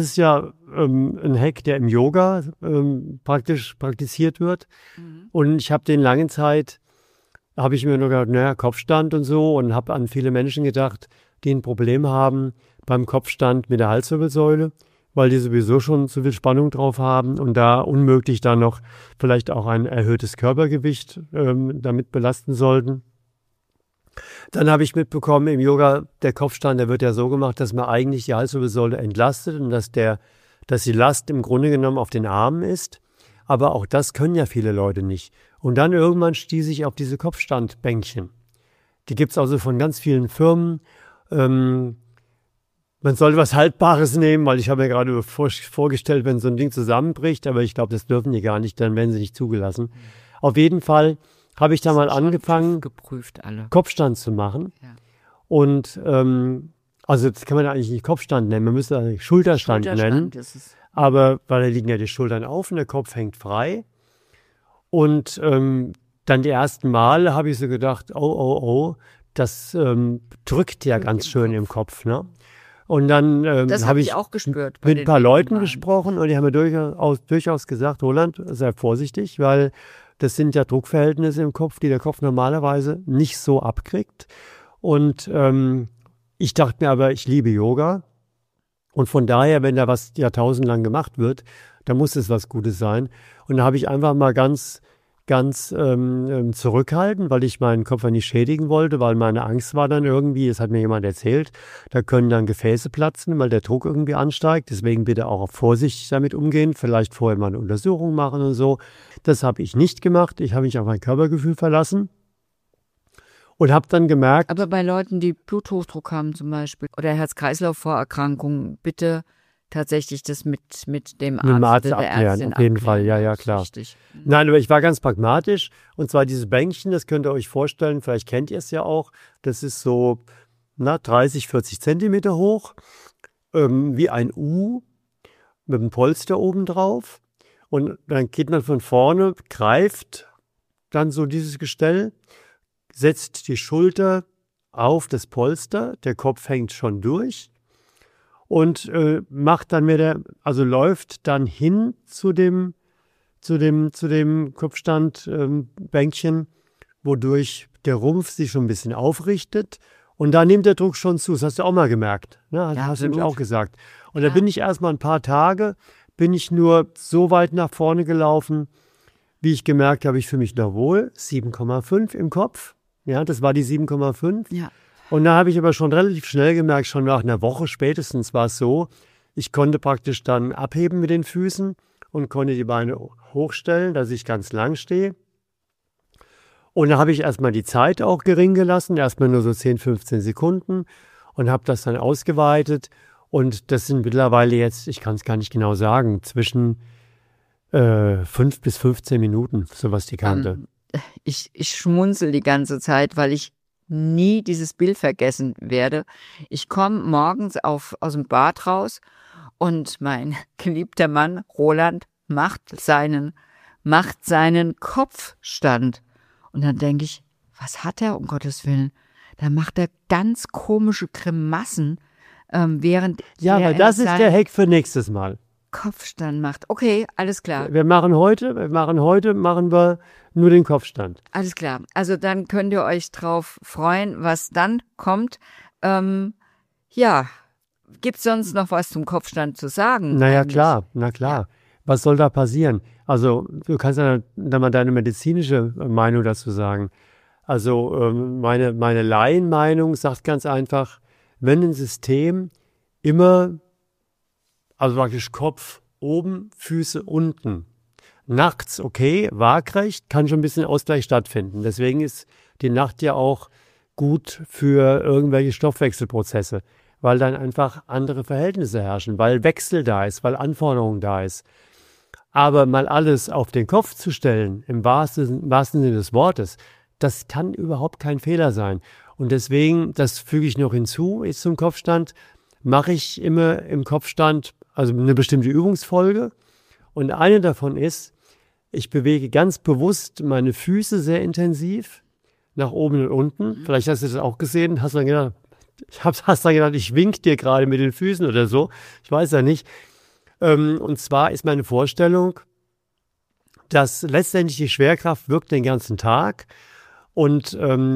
ein Hack, der im Yoga praktisch praktiziert wird. Und ich habe den lange Zeit, habe ich mir nur gedacht, Kopfstand und so und habe an viele Menschen gedacht, die ein Problem haben beim Kopfstand mit der Halswirbelsäule, weil die sowieso schon zu viel Spannung drauf haben und da unmöglich dann noch vielleicht auch ein erhöhtes Körpergewicht damit belasten sollten. Dann habe ich mitbekommen, im Yoga, der Kopfstand, der wird ja so gemacht, dass man eigentlich die Halswirbelsäule entlastet und dass die Last im Grunde genommen auf den Armen ist. Aber auch das können ja viele Leute nicht. Und dann irgendwann stieß ich auf diese Kopfstandbänkchen. Die gibt's also von ganz vielen Firmen. Man sollte was Haltbares nehmen, weil ich habe mir gerade vorgestellt, wenn so ein Ding zusammenbricht, aber ich glaube, das dürfen die gar nicht, dann werden sie nicht zugelassen. Auf jeden Fall habe ich da mal angefangen, Kopfstand zu machen. Ja. Und also das kann man eigentlich nicht Kopfstand nennen, man müsste eigentlich Schulterstand nennen. Aber weil da liegen ja die Schultern auf und der Kopf hängt frei. Und dann die ersten Male habe ich so gedacht, oh, das drückt ja ganz schön im Kopf. Ne? Und dann Das habe ich ich auch gespürt. mit ein paar Leuten gesprochen und die haben mir durchaus gesagt, Roland, sei vorsichtig, weil das sind ja Druckverhältnisse im Kopf, die der Kopf normalerweise nicht so abkriegt. Und ich dachte mir aber, ich liebe Yoga. Und von daher, wenn da was jahrtausendlang gemacht wird, dann muss es was Gutes sein. Und da habe ich einfach mal ganz zurückhalten, weil ich meinen Kopf nicht schädigen wollte, weil meine Angst war dann irgendwie, das hat mir jemand erzählt, da können dann Gefäße platzen, weil der Druck irgendwie ansteigt. Deswegen bitte auch auf Vorsicht damit umgehen, vielleicht vorher mal eine Untersuchung machen und so. Das habe ich nicht gemacht. Ich habe mich auf mein Körpergefühl verlassen und habe dann gemerkt. Aber bei Leuten, die Bluthochdruck haben zum Beispiel oder Herz-Kreislauf-Vorerkrankungen, bitte tatsächlich das mit dem Arzt oder der abklären, Ärztin auf jeden abklären. Fall, ja, klar. Richtig. Nein, aber ich war ganz pragmatisch. Und zwar dieses Bänkchen, das könnt ihr euch vorstellen, vielleicht kennt ihr es ja auch. Das ist so 30, 40 Zentimeter hoch, wie ein U mit einem Polster oben drauf. Und dann geht man von vorne, greift dann so dieses Gestell, setzt die Schulter auf das Polster, der Kopf hängt schon durch. Und macht dann läuft dann hin zu dem Kopfstandbänkchen, wodurch der Rumpf sich schon ein bisschen aufrichtet. Und da nimmt der Druck schon zu. Das hast du auch mal gemerkt. Ne? Hast du nämlich auch gesagt. Und da bin ich erstmal ein paar Tage, bin ich nur so weit nach vorne gelaufen, wie ich gemerkt habe, ich fühle mich noch wohl. 7,5 im Kopf. Ja, das war die 7,5. Ja. Und da habe ich aber schon relativ schnell gemerkt, schon nach einer Woche spätestens war es so, ich konnte praktisch dann abheben mit den Füßen und konnte die Beine hochstellen, dass ich ganz lang stehe. Und da habe ich erstmal die Zeit auch gering gelassen, erstmal nur so 10, 15 Sekunden und habe das dann ausgeweitet. Und das sind mittlerweile jetzt, ich kann es gar nicht genau sagen, zwischen 5 bis 15 Minuten, so was die Kante. Ich schmunzel die ganze Zeit, weil ich nie dieses Bild vergessen werde. Ich komme morgens aus dem Bad raus und mein geliebter Mann Roland macht seinen Kopfstand. Und dann denke ich, was hat er, um Gottes Willen? Da macht er ganz komische Grimassen, während ja, weil das ist der Hack für nächstes Mal. Kopfstand macht. Okay, alles klar. Wir machen heute nur den Kopfstand. Alles klar. Also dann könnt ihr euch drauf freuen, was dann kommt. Gibt's sonst noch was zum Kopfstand zu sagen? Na eigentlich? klar. Ja. Was soll da passieren? Also du kannst ja dann mal deine medizinische Meinung dazu sagen. Also meine Laienmeinung sagt ganz einfach, wenn ein System immer, also praktisch Kopf oben, Füße unten, nachts okay, waagrecht, kann schon ein bisschen Ausgleich stattfinden. Deswegen ist die Nacht ja auch gut für irgendwelche Stoffwechselprozesse, weil dann einfach andere Verhältnisse herrschen, weil Wechsel da ist, weil Anforderung da ist. Aber mal alles auf den Kopf zu stellen, im wahrsten Sinne des Wortes, das kann überhaupt kein Fehler sein. Und deswegen, das füge ich noch hinzu, ist zum Kopfstand, mache ich immer im Kopfstand also eine bestimmte Übungsfolge. Und eine davon ist, ich bewege ganz bewusst meine Füße sehr intensiv nach oben und unten. Vielleicht hast du das auch gesehen, hast dann gedacht, ich wink dir gerade mit den Füßen oder so. Ich weiß ja nicht. Und zwar ist meine Vorstellung, dass letztendlich die Schwerkraft wirkt den ganzen Tag und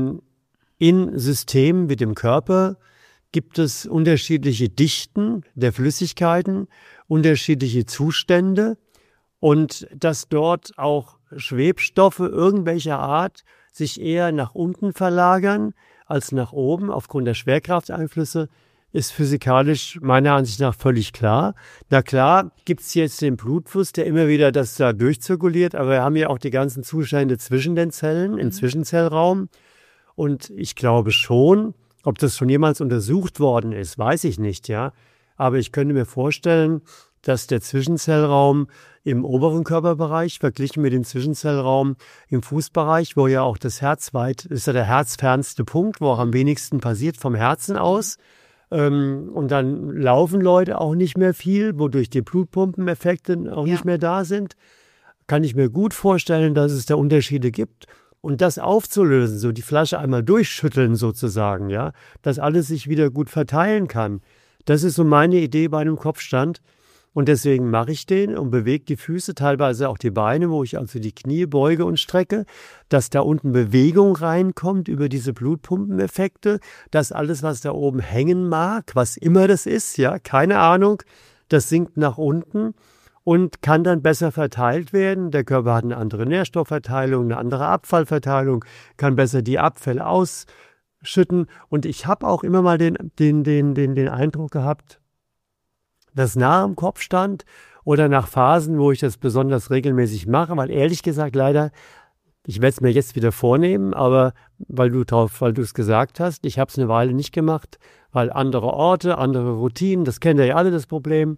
in Systemen mit dem Körper gibt es unterschiedliche Dichten der Flüssigkeiten, unterschiedliche Zustände und dass dort auch Schwebstoffe irgendwelcher Art sich eher nach unten verlagern als nach oben aufgrund der Schwerkrafteinflüsse, ist physikalisch meiner Ansicht nach völlig klar. Na klar, gibt es jetzt den Blutfluss, der immer wieder das da durchzirkuliert, aber wir haben ja auch die ganzen Zustände zwischen den Zellen, im Zwischenzellraum. Und ich glaube schon, ob das schon jemals untersucht worden ist, weiß ich nicht, ja. Aber ich könnte mir vorstellen, dass der Zwischenzellraum im oberen Körperbereich verglichen mit dem Zwischenzellraum im Fußbereich, wo ja auch das Herz ist ja der herzfernste Punkt, wo auch am wenigsten passiert vom Herzen aus. Und dann laufen Leute auch nicht mehr viel, wodurch die Blutpumpeneffekte auch nicht mehr da sind. Kann ich mir gut vorstellen, dass es da Unterschiede gibt. Und das aufzulösen, so die Flasche einmal durchschütteln sozusagen, ja, dass alles sich wieder gut verteilen kann. Das ist so meine Idee bei einem Kopfstand. Und deswegen mache ich den und bewege die Füße, teilweise auch die Beine, wo ich also die Knie beuge und strecke, dass da unten Bewegung reinkommt über diese Blutpumpeneffekte, dass alles, was da oben hängen mag, was immer das ist, ja, keine Ahnung, das sinkt nach unten und kann dann besser verteilt werden. Der Körper hat eine andere Nährstoffverteilung, eine andere Abfallverteilung, kann besser die Abfälle ausschütten. Und ich habe auch immer mal den Eindruck gehabt, dass nach dem Kopfstand oder nach Phasen, wo ich das besonders regelmäßig mache, weil ehrlich gesagt leider, ich werde es mir jetzt wieder vornehmen, aber weil du es gesagt hast, ich habe es eine Weile nicht gemacht, weil andere Orte, andere Routinen, das kennt ihr ja alle, das Problem.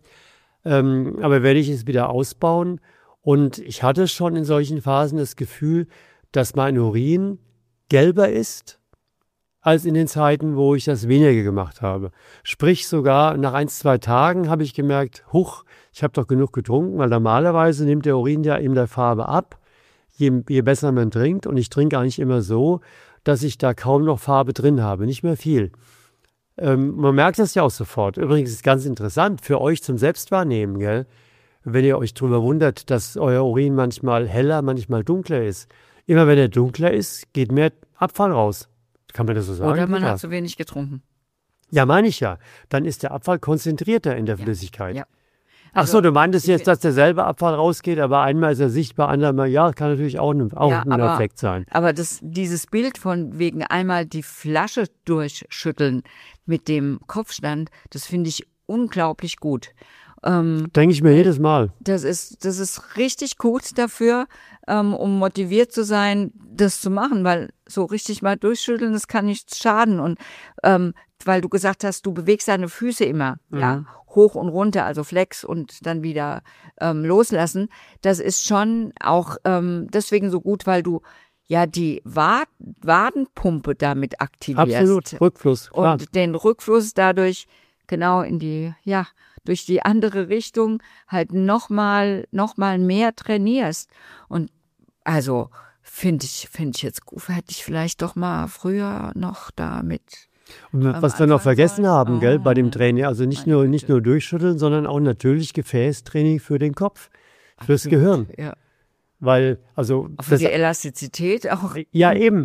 Aber werde ich es wieder ausbauen. Und ich hatte schon in solchen Phasen das Gefühl, dass mein Urin gelber ist, als in den Zeiten, wo ich das weniger gemacht habe. Sprich, sogar nach 1-2 Tagen habe ich gemerkt, huch, ich habe doch genug getrunken, weil normalerweise nimmt der Urin ja in der Farbe ab, je besser man trinkt. Und ich trinke eigentlich immer so, dass ich da kaum noch Farbe drin habe, nicht mehr viel. Man merkt das ja auch sofort. Übrigens ist es ganz interessant für euch zum Selbstwahrnehmen, gell? Wenn ihr euch darüber wundert, dass euer Urin manchmal heller, manchmal dunkler ist. Immer wenn er dunkler ist, geht mehr Abfall raus. Kann man das so sagen? Oder man hat zu wenig getrunken. Ja, meine ich ja. Dann ist der Abfall konzentrierter in der Flüssigkeit. Ja. Ach so, du meintest jetzt, dass derselbe Abfall rausgeht, aber einmal ist er sichtbar, einmal, ja, kann natürlich auch ein Effekt sein. Aber dieses Bild von wegen einmal die Flasche durchschütteln mit dem Kopfstand, das finde ich unglaublich gut. Denke ich mir jedes Mal. Das ist richtig gut dafür, um motiviert zu sein, das zu machen, weil so richtig mal durchschütteln, das kann nichts schaden. Und weil du gesagt hast, du bewegst deine Füße immer, ja, hoch und runter, also Flex und dann wieder loslassen. Das ist schon auch deswegen so gut, weil du ja die Wadenpumpe damit aktivierst. Absolut, Rückfluss. Klar. Und den Rückfluss dadurch genau durch die andere Richtung halt noch mal mehr trainierst. Und also finde ich jetzt gut, hätte ich vielleicht doch mal früher noch damit. Und was wir noch vergessen haben, gell, bei dem Training, also nicht nur durchschütteln, sondern auch natürlich Gefäßtraining für den Kopf, fürs Gehirn. Ja. Weil, also. Für die Elastizität auch. Ja, eben.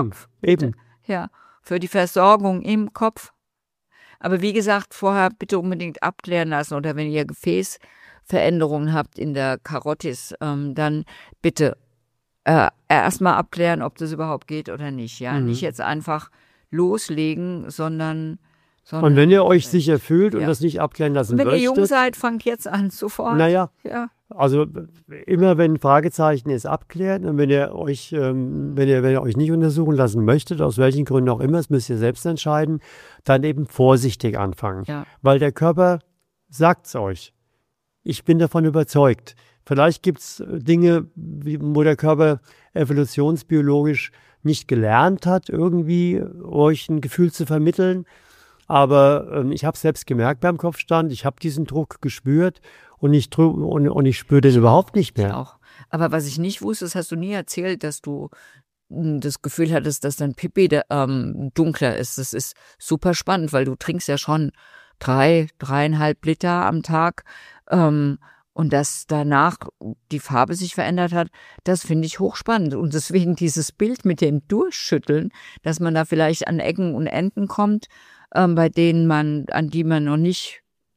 Ja, für die Versorgung im Kopf. Aber wie gesagt, vorher bitte unbedingt abklären lassen oder wenn ihr Gefäßveränderungen habt in der Karotis, dann bitte erstmal abklären, ob das überhaupt geht oder nicht. Ja, nicht jetzt einfach loslegen, sondern und wenn ihr euch sicher fühlt und das nicht abklären lassen möchtet. Wenn ihr jung seid, fangt jetzt an, sofort. Naja, ja. Also immer wenn Fragezeichen ist, abklären. Und wenn ihr euch nicht untersuchen lassen möchtet, aus welchen Gründen auch immer, das müsst ihr selbst entscheiden, dann eben vorsichtig anfangen. Ja. Weil der Körper sagt's euch. Ich bin davon überzeugt. Vielleicht gibt's Dinge, wo der Körper evolutionsbiologisch nicht gelernt hat, irgendwie euch ein Gefühl zu vermitteln. Aber ich habe es selbst gemerkt beim Kopfstand. Ich habe diesen Druck gespürt und ich spüre den überhaupt nicht mehr. Auch. Aber was ich nicht wusste, das hast du nie erzählt, dass du das Gefühl hattest, dass dein Pipi dunkler ist. Das ist super spannend, weil du trinkst ja schon 3,5 Liter am Tag. Und dass danach die Farbe sich verändert hat, das finde ich hochspannend. Und deswegen dieses Bild mit dem Durchschütteln, dass man da vielleicht an Ecken und Enden kommt, an die man noch nicht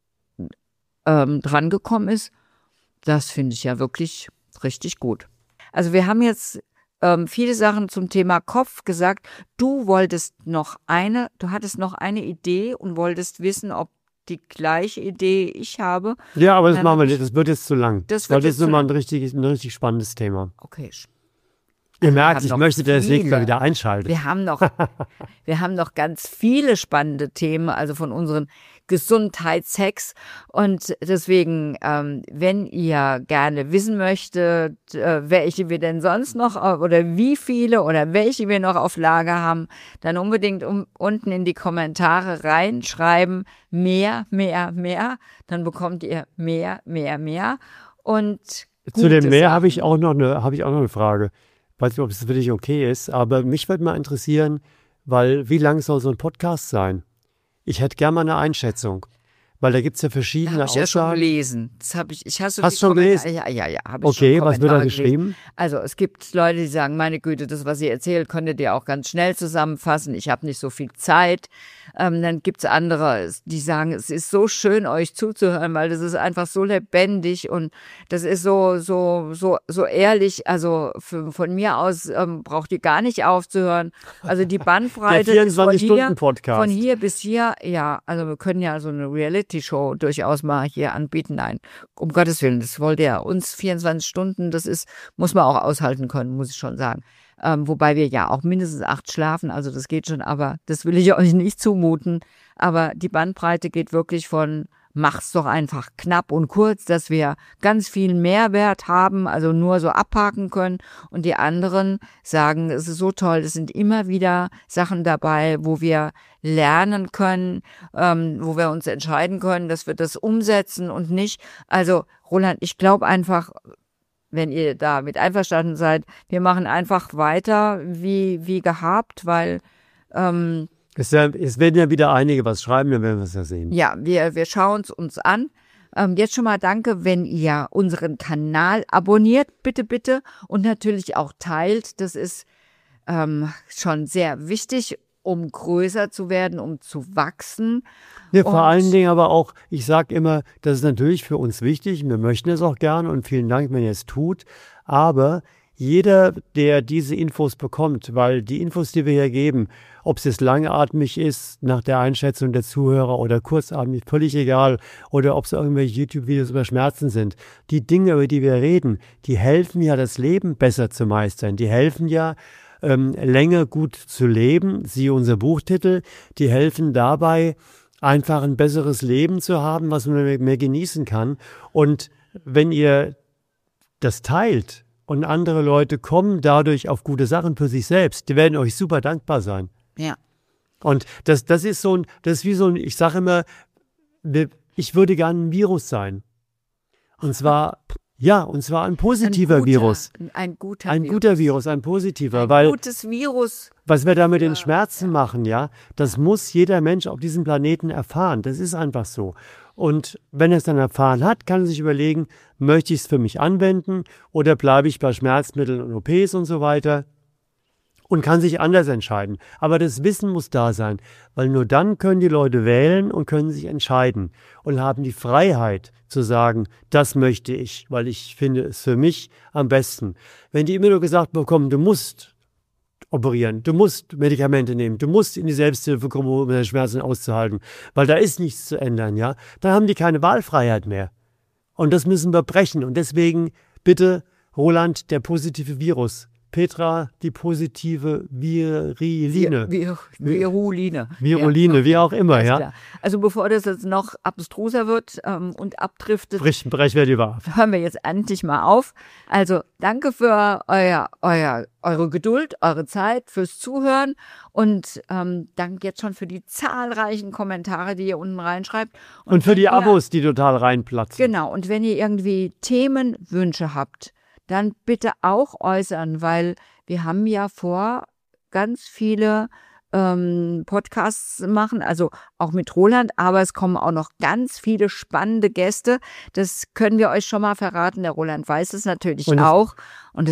dran gekommen ist, das finde ich ja wirklich richtig gut. Also wir haben jetzt viele Sachen zum Thema Kopf gesagt. Du hattest noch eine Idee und wolltest wissen, ob die gleiche Idee ich habe. Ja, aber das machen wir nicht. Das wird jetzt zu lang. Das ist nochmal ein richtig spannendes Thema. Okay. Ihr merkt, ich möchte das nicht mal wieder einschalten. Wir haben noch ganz viele spannende Themen, also von unseren Gesundheitshacks. Und deswegen, wenn ihr gerne wissen möchtet, welche wir denn sonst noch oder wie viele oder welche wir noch auf Lager haben, dann unbedingt unten in die Kommentare reinschreiben. Mehr. Dann bekommt ihr mehr. Und zu dem mehr habe ich auch noch eine Frage. weiß nicht, ob es für dich okay ist, aber mich würde mal interessieren, weil wie lang soll so ein Podcast sein? Ich hätte gerne mal eine Einschätzung. Weil da gibt es ja verschiedene Habe ich ja schon Aussagen. gelesen. Hast du schon gelesen? Ja, habe ich Okay, schon was wird da Kommentare geschrieben? gelesen. Also es gibt Leute, die sagen, meine Güte, das, was ihr erzählt, könntet ihr auch ganz schnell zusammenfassen. Ich habe nicht so viel Zeit. Dann gibt es andere, die sagen, es ist so schön, euch zuzuhören, weil das ist einfach so lebendig und das ist so ehrlich. Also von mir aus braucht ihr gar nicht aufzuhören. Also die Bandbreite Der ist von 24-Stunden-Podcast. Von hier bis hier, ja. Also wir können ja so eine Reality-Show durchaus mal hier anbieten. Nein, um Gottes Willen, das wollt ihr uns 24 Stunden, muss man auch aushalten können, muss ich schon sagen. Wobei wir ja auch mindestens 8 schlafen, also das geht schon, aber das will ich euch nicht zumuten. Aber die Bandbreite geht wirklich von mach's doch einfach knapp und kurz, dass wir ganz viel Mehrwert haben, also nur so abhaken können. Und die anderen sagen, es ist so toll, es sind immer wieder Sachen dabei, wo wir lernen können, wo wir uns entscheiden können, dass wir das umsetzen und nicht. Also Roland, ich glaube einfach, wenn ihr damit einverstanden seid, wir machen einfach weiter wie gehabt, weil es werden ja wieder einige was schreiben, dann werden wir es ja sehen. ja, wir schauen es uns an. Jetzt schon mal danke, wenn ihr unseren Kanal abonniert, bitte, und natürlich auch teilt. Das ist schon sehr wichtig, um größer zu werden, um zu wachsen. Ja, vor allen Dingen aber auch, ich sage immer, das ist natürlich für uns wichtig, wir möchten es auch gern und vielen Dank, wenn ihr es tut, aber jeder, der diese Infos bekommt, weil die Infos, die wir hier geben, ob es jetzt langatmig ist, nach der Einschätzung der Zuhörer oder kurzatmig, völlig egal, oder ob es irgendwelche YouTube-Videos über Schmerzen sind, die Dinge, über die wir reden, die helfen ja, das Leben besser zu meistern, die helfen ja, länger gut zu leben, siehe unser Buchtitel, die helfen dabei, einfach ein besseres Leben zu haben, was man mehr genießen kann. Und wenn ihr das teilt und andere Leute kommen dadurch auf gute Sachen für sich selbst, die werden euch super dankbar sein. Ja. Und das ist wie so ein, ich sage immer, ich würde gerne ein Virus sein. Und zwar ein positiver Virus. Ein guter Virus, ein positiver. Ein gutes Virus. Was wir da mit den Schmerzen machen, ja, das muss jeder Mensch auf diesem Planeten erfahren. Das ist einfach so. Und wenn er es dann erfahren hat, kann er sich überlegen, möchte ich es für mich anwenden oder bleibe ich bei Schmerzmitteln und OPs und so weiter und kann sich anders entscheiden. Aber das Wissen muss da sein, weil nur dann können die Leute wählen und können sich entscheiden und haben die Freiheit zu sagen, das möchte ich, weil ich finde es für mich am besten. Wenn die immer nur gesagt bekommen, du musst operieren, du musst Medikamente nehmen, du musst in die Selbsthilfe kommen, um deine Schmerzen auszuhalten, weil da ist nichts zu ändern, ja, dann haben die keine Wahlfreiheit mehr. Und das müssen wir brechen. Und deswegen bitte, Roland, der positive Virus. Petra, die positive Viruline. Viruline, wie auch immer, ja. Klar. Also bevor das jetzt noch abstruser wird und abdriftet, hören wir jetzt endlich mal auf. Also danke für eure Geduld, eure Zeit, fürs Zuhören und danke jetzt schon für die zahlreichen Kommentare, die ihr unten reinschreibt. Und für die Abos, die total reinplatzen. Genau, und wenn ihr irgendwie Themenwünsche habt, dann bitte auch äußern, weil wir haben ja vor, ganz viele Podcasts machen, also auch mit Roland, aber es kommen auch noch ganz viele spannende Gäste. Das können wir euch schon mal verraten. Der Roland weiß es natürlich auch. Und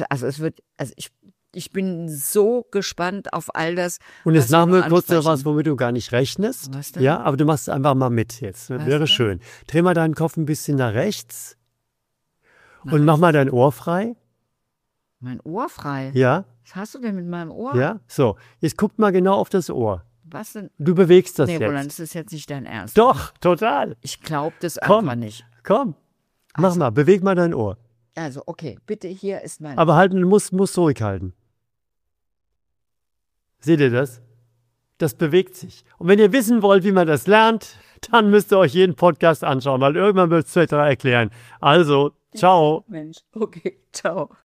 ich bin so gespannt auf all das. Und jetzt machen wir kurz noch was, womit du gar nicht rechnest. Was denn? Ja, aber du machst einfach mal mit jetzt. Das wäre schön. Dreh mal deinen Kopf ein bisschen nach rechts. Und mach mal dein Ohr frei. Mein Ohr frei? Ja. Was hast du denn mit meinem Ohr? Ja, so. Jetzt guck mal genau auf das Ohr. Was denn? Du bewegst das jetzt. Nee, Roland, das ist jetzt nicht dein Ernst. Doch, total. Ich glaube das einfach nicht. Komm, mach mal, beweg mal dein Ohr. Also, okay, bitte, hier ist mein... Aber halten, du musst zurückhalten. Seht ihr das? Das bewegt sich. Und wenn ihr wissen wollt, wie man das lernt, dann müsst ihr euch jeden Podcast anschauen, weil irgendwann wird es Petra erklären. Also, ciao. Mensch, okay, ciao.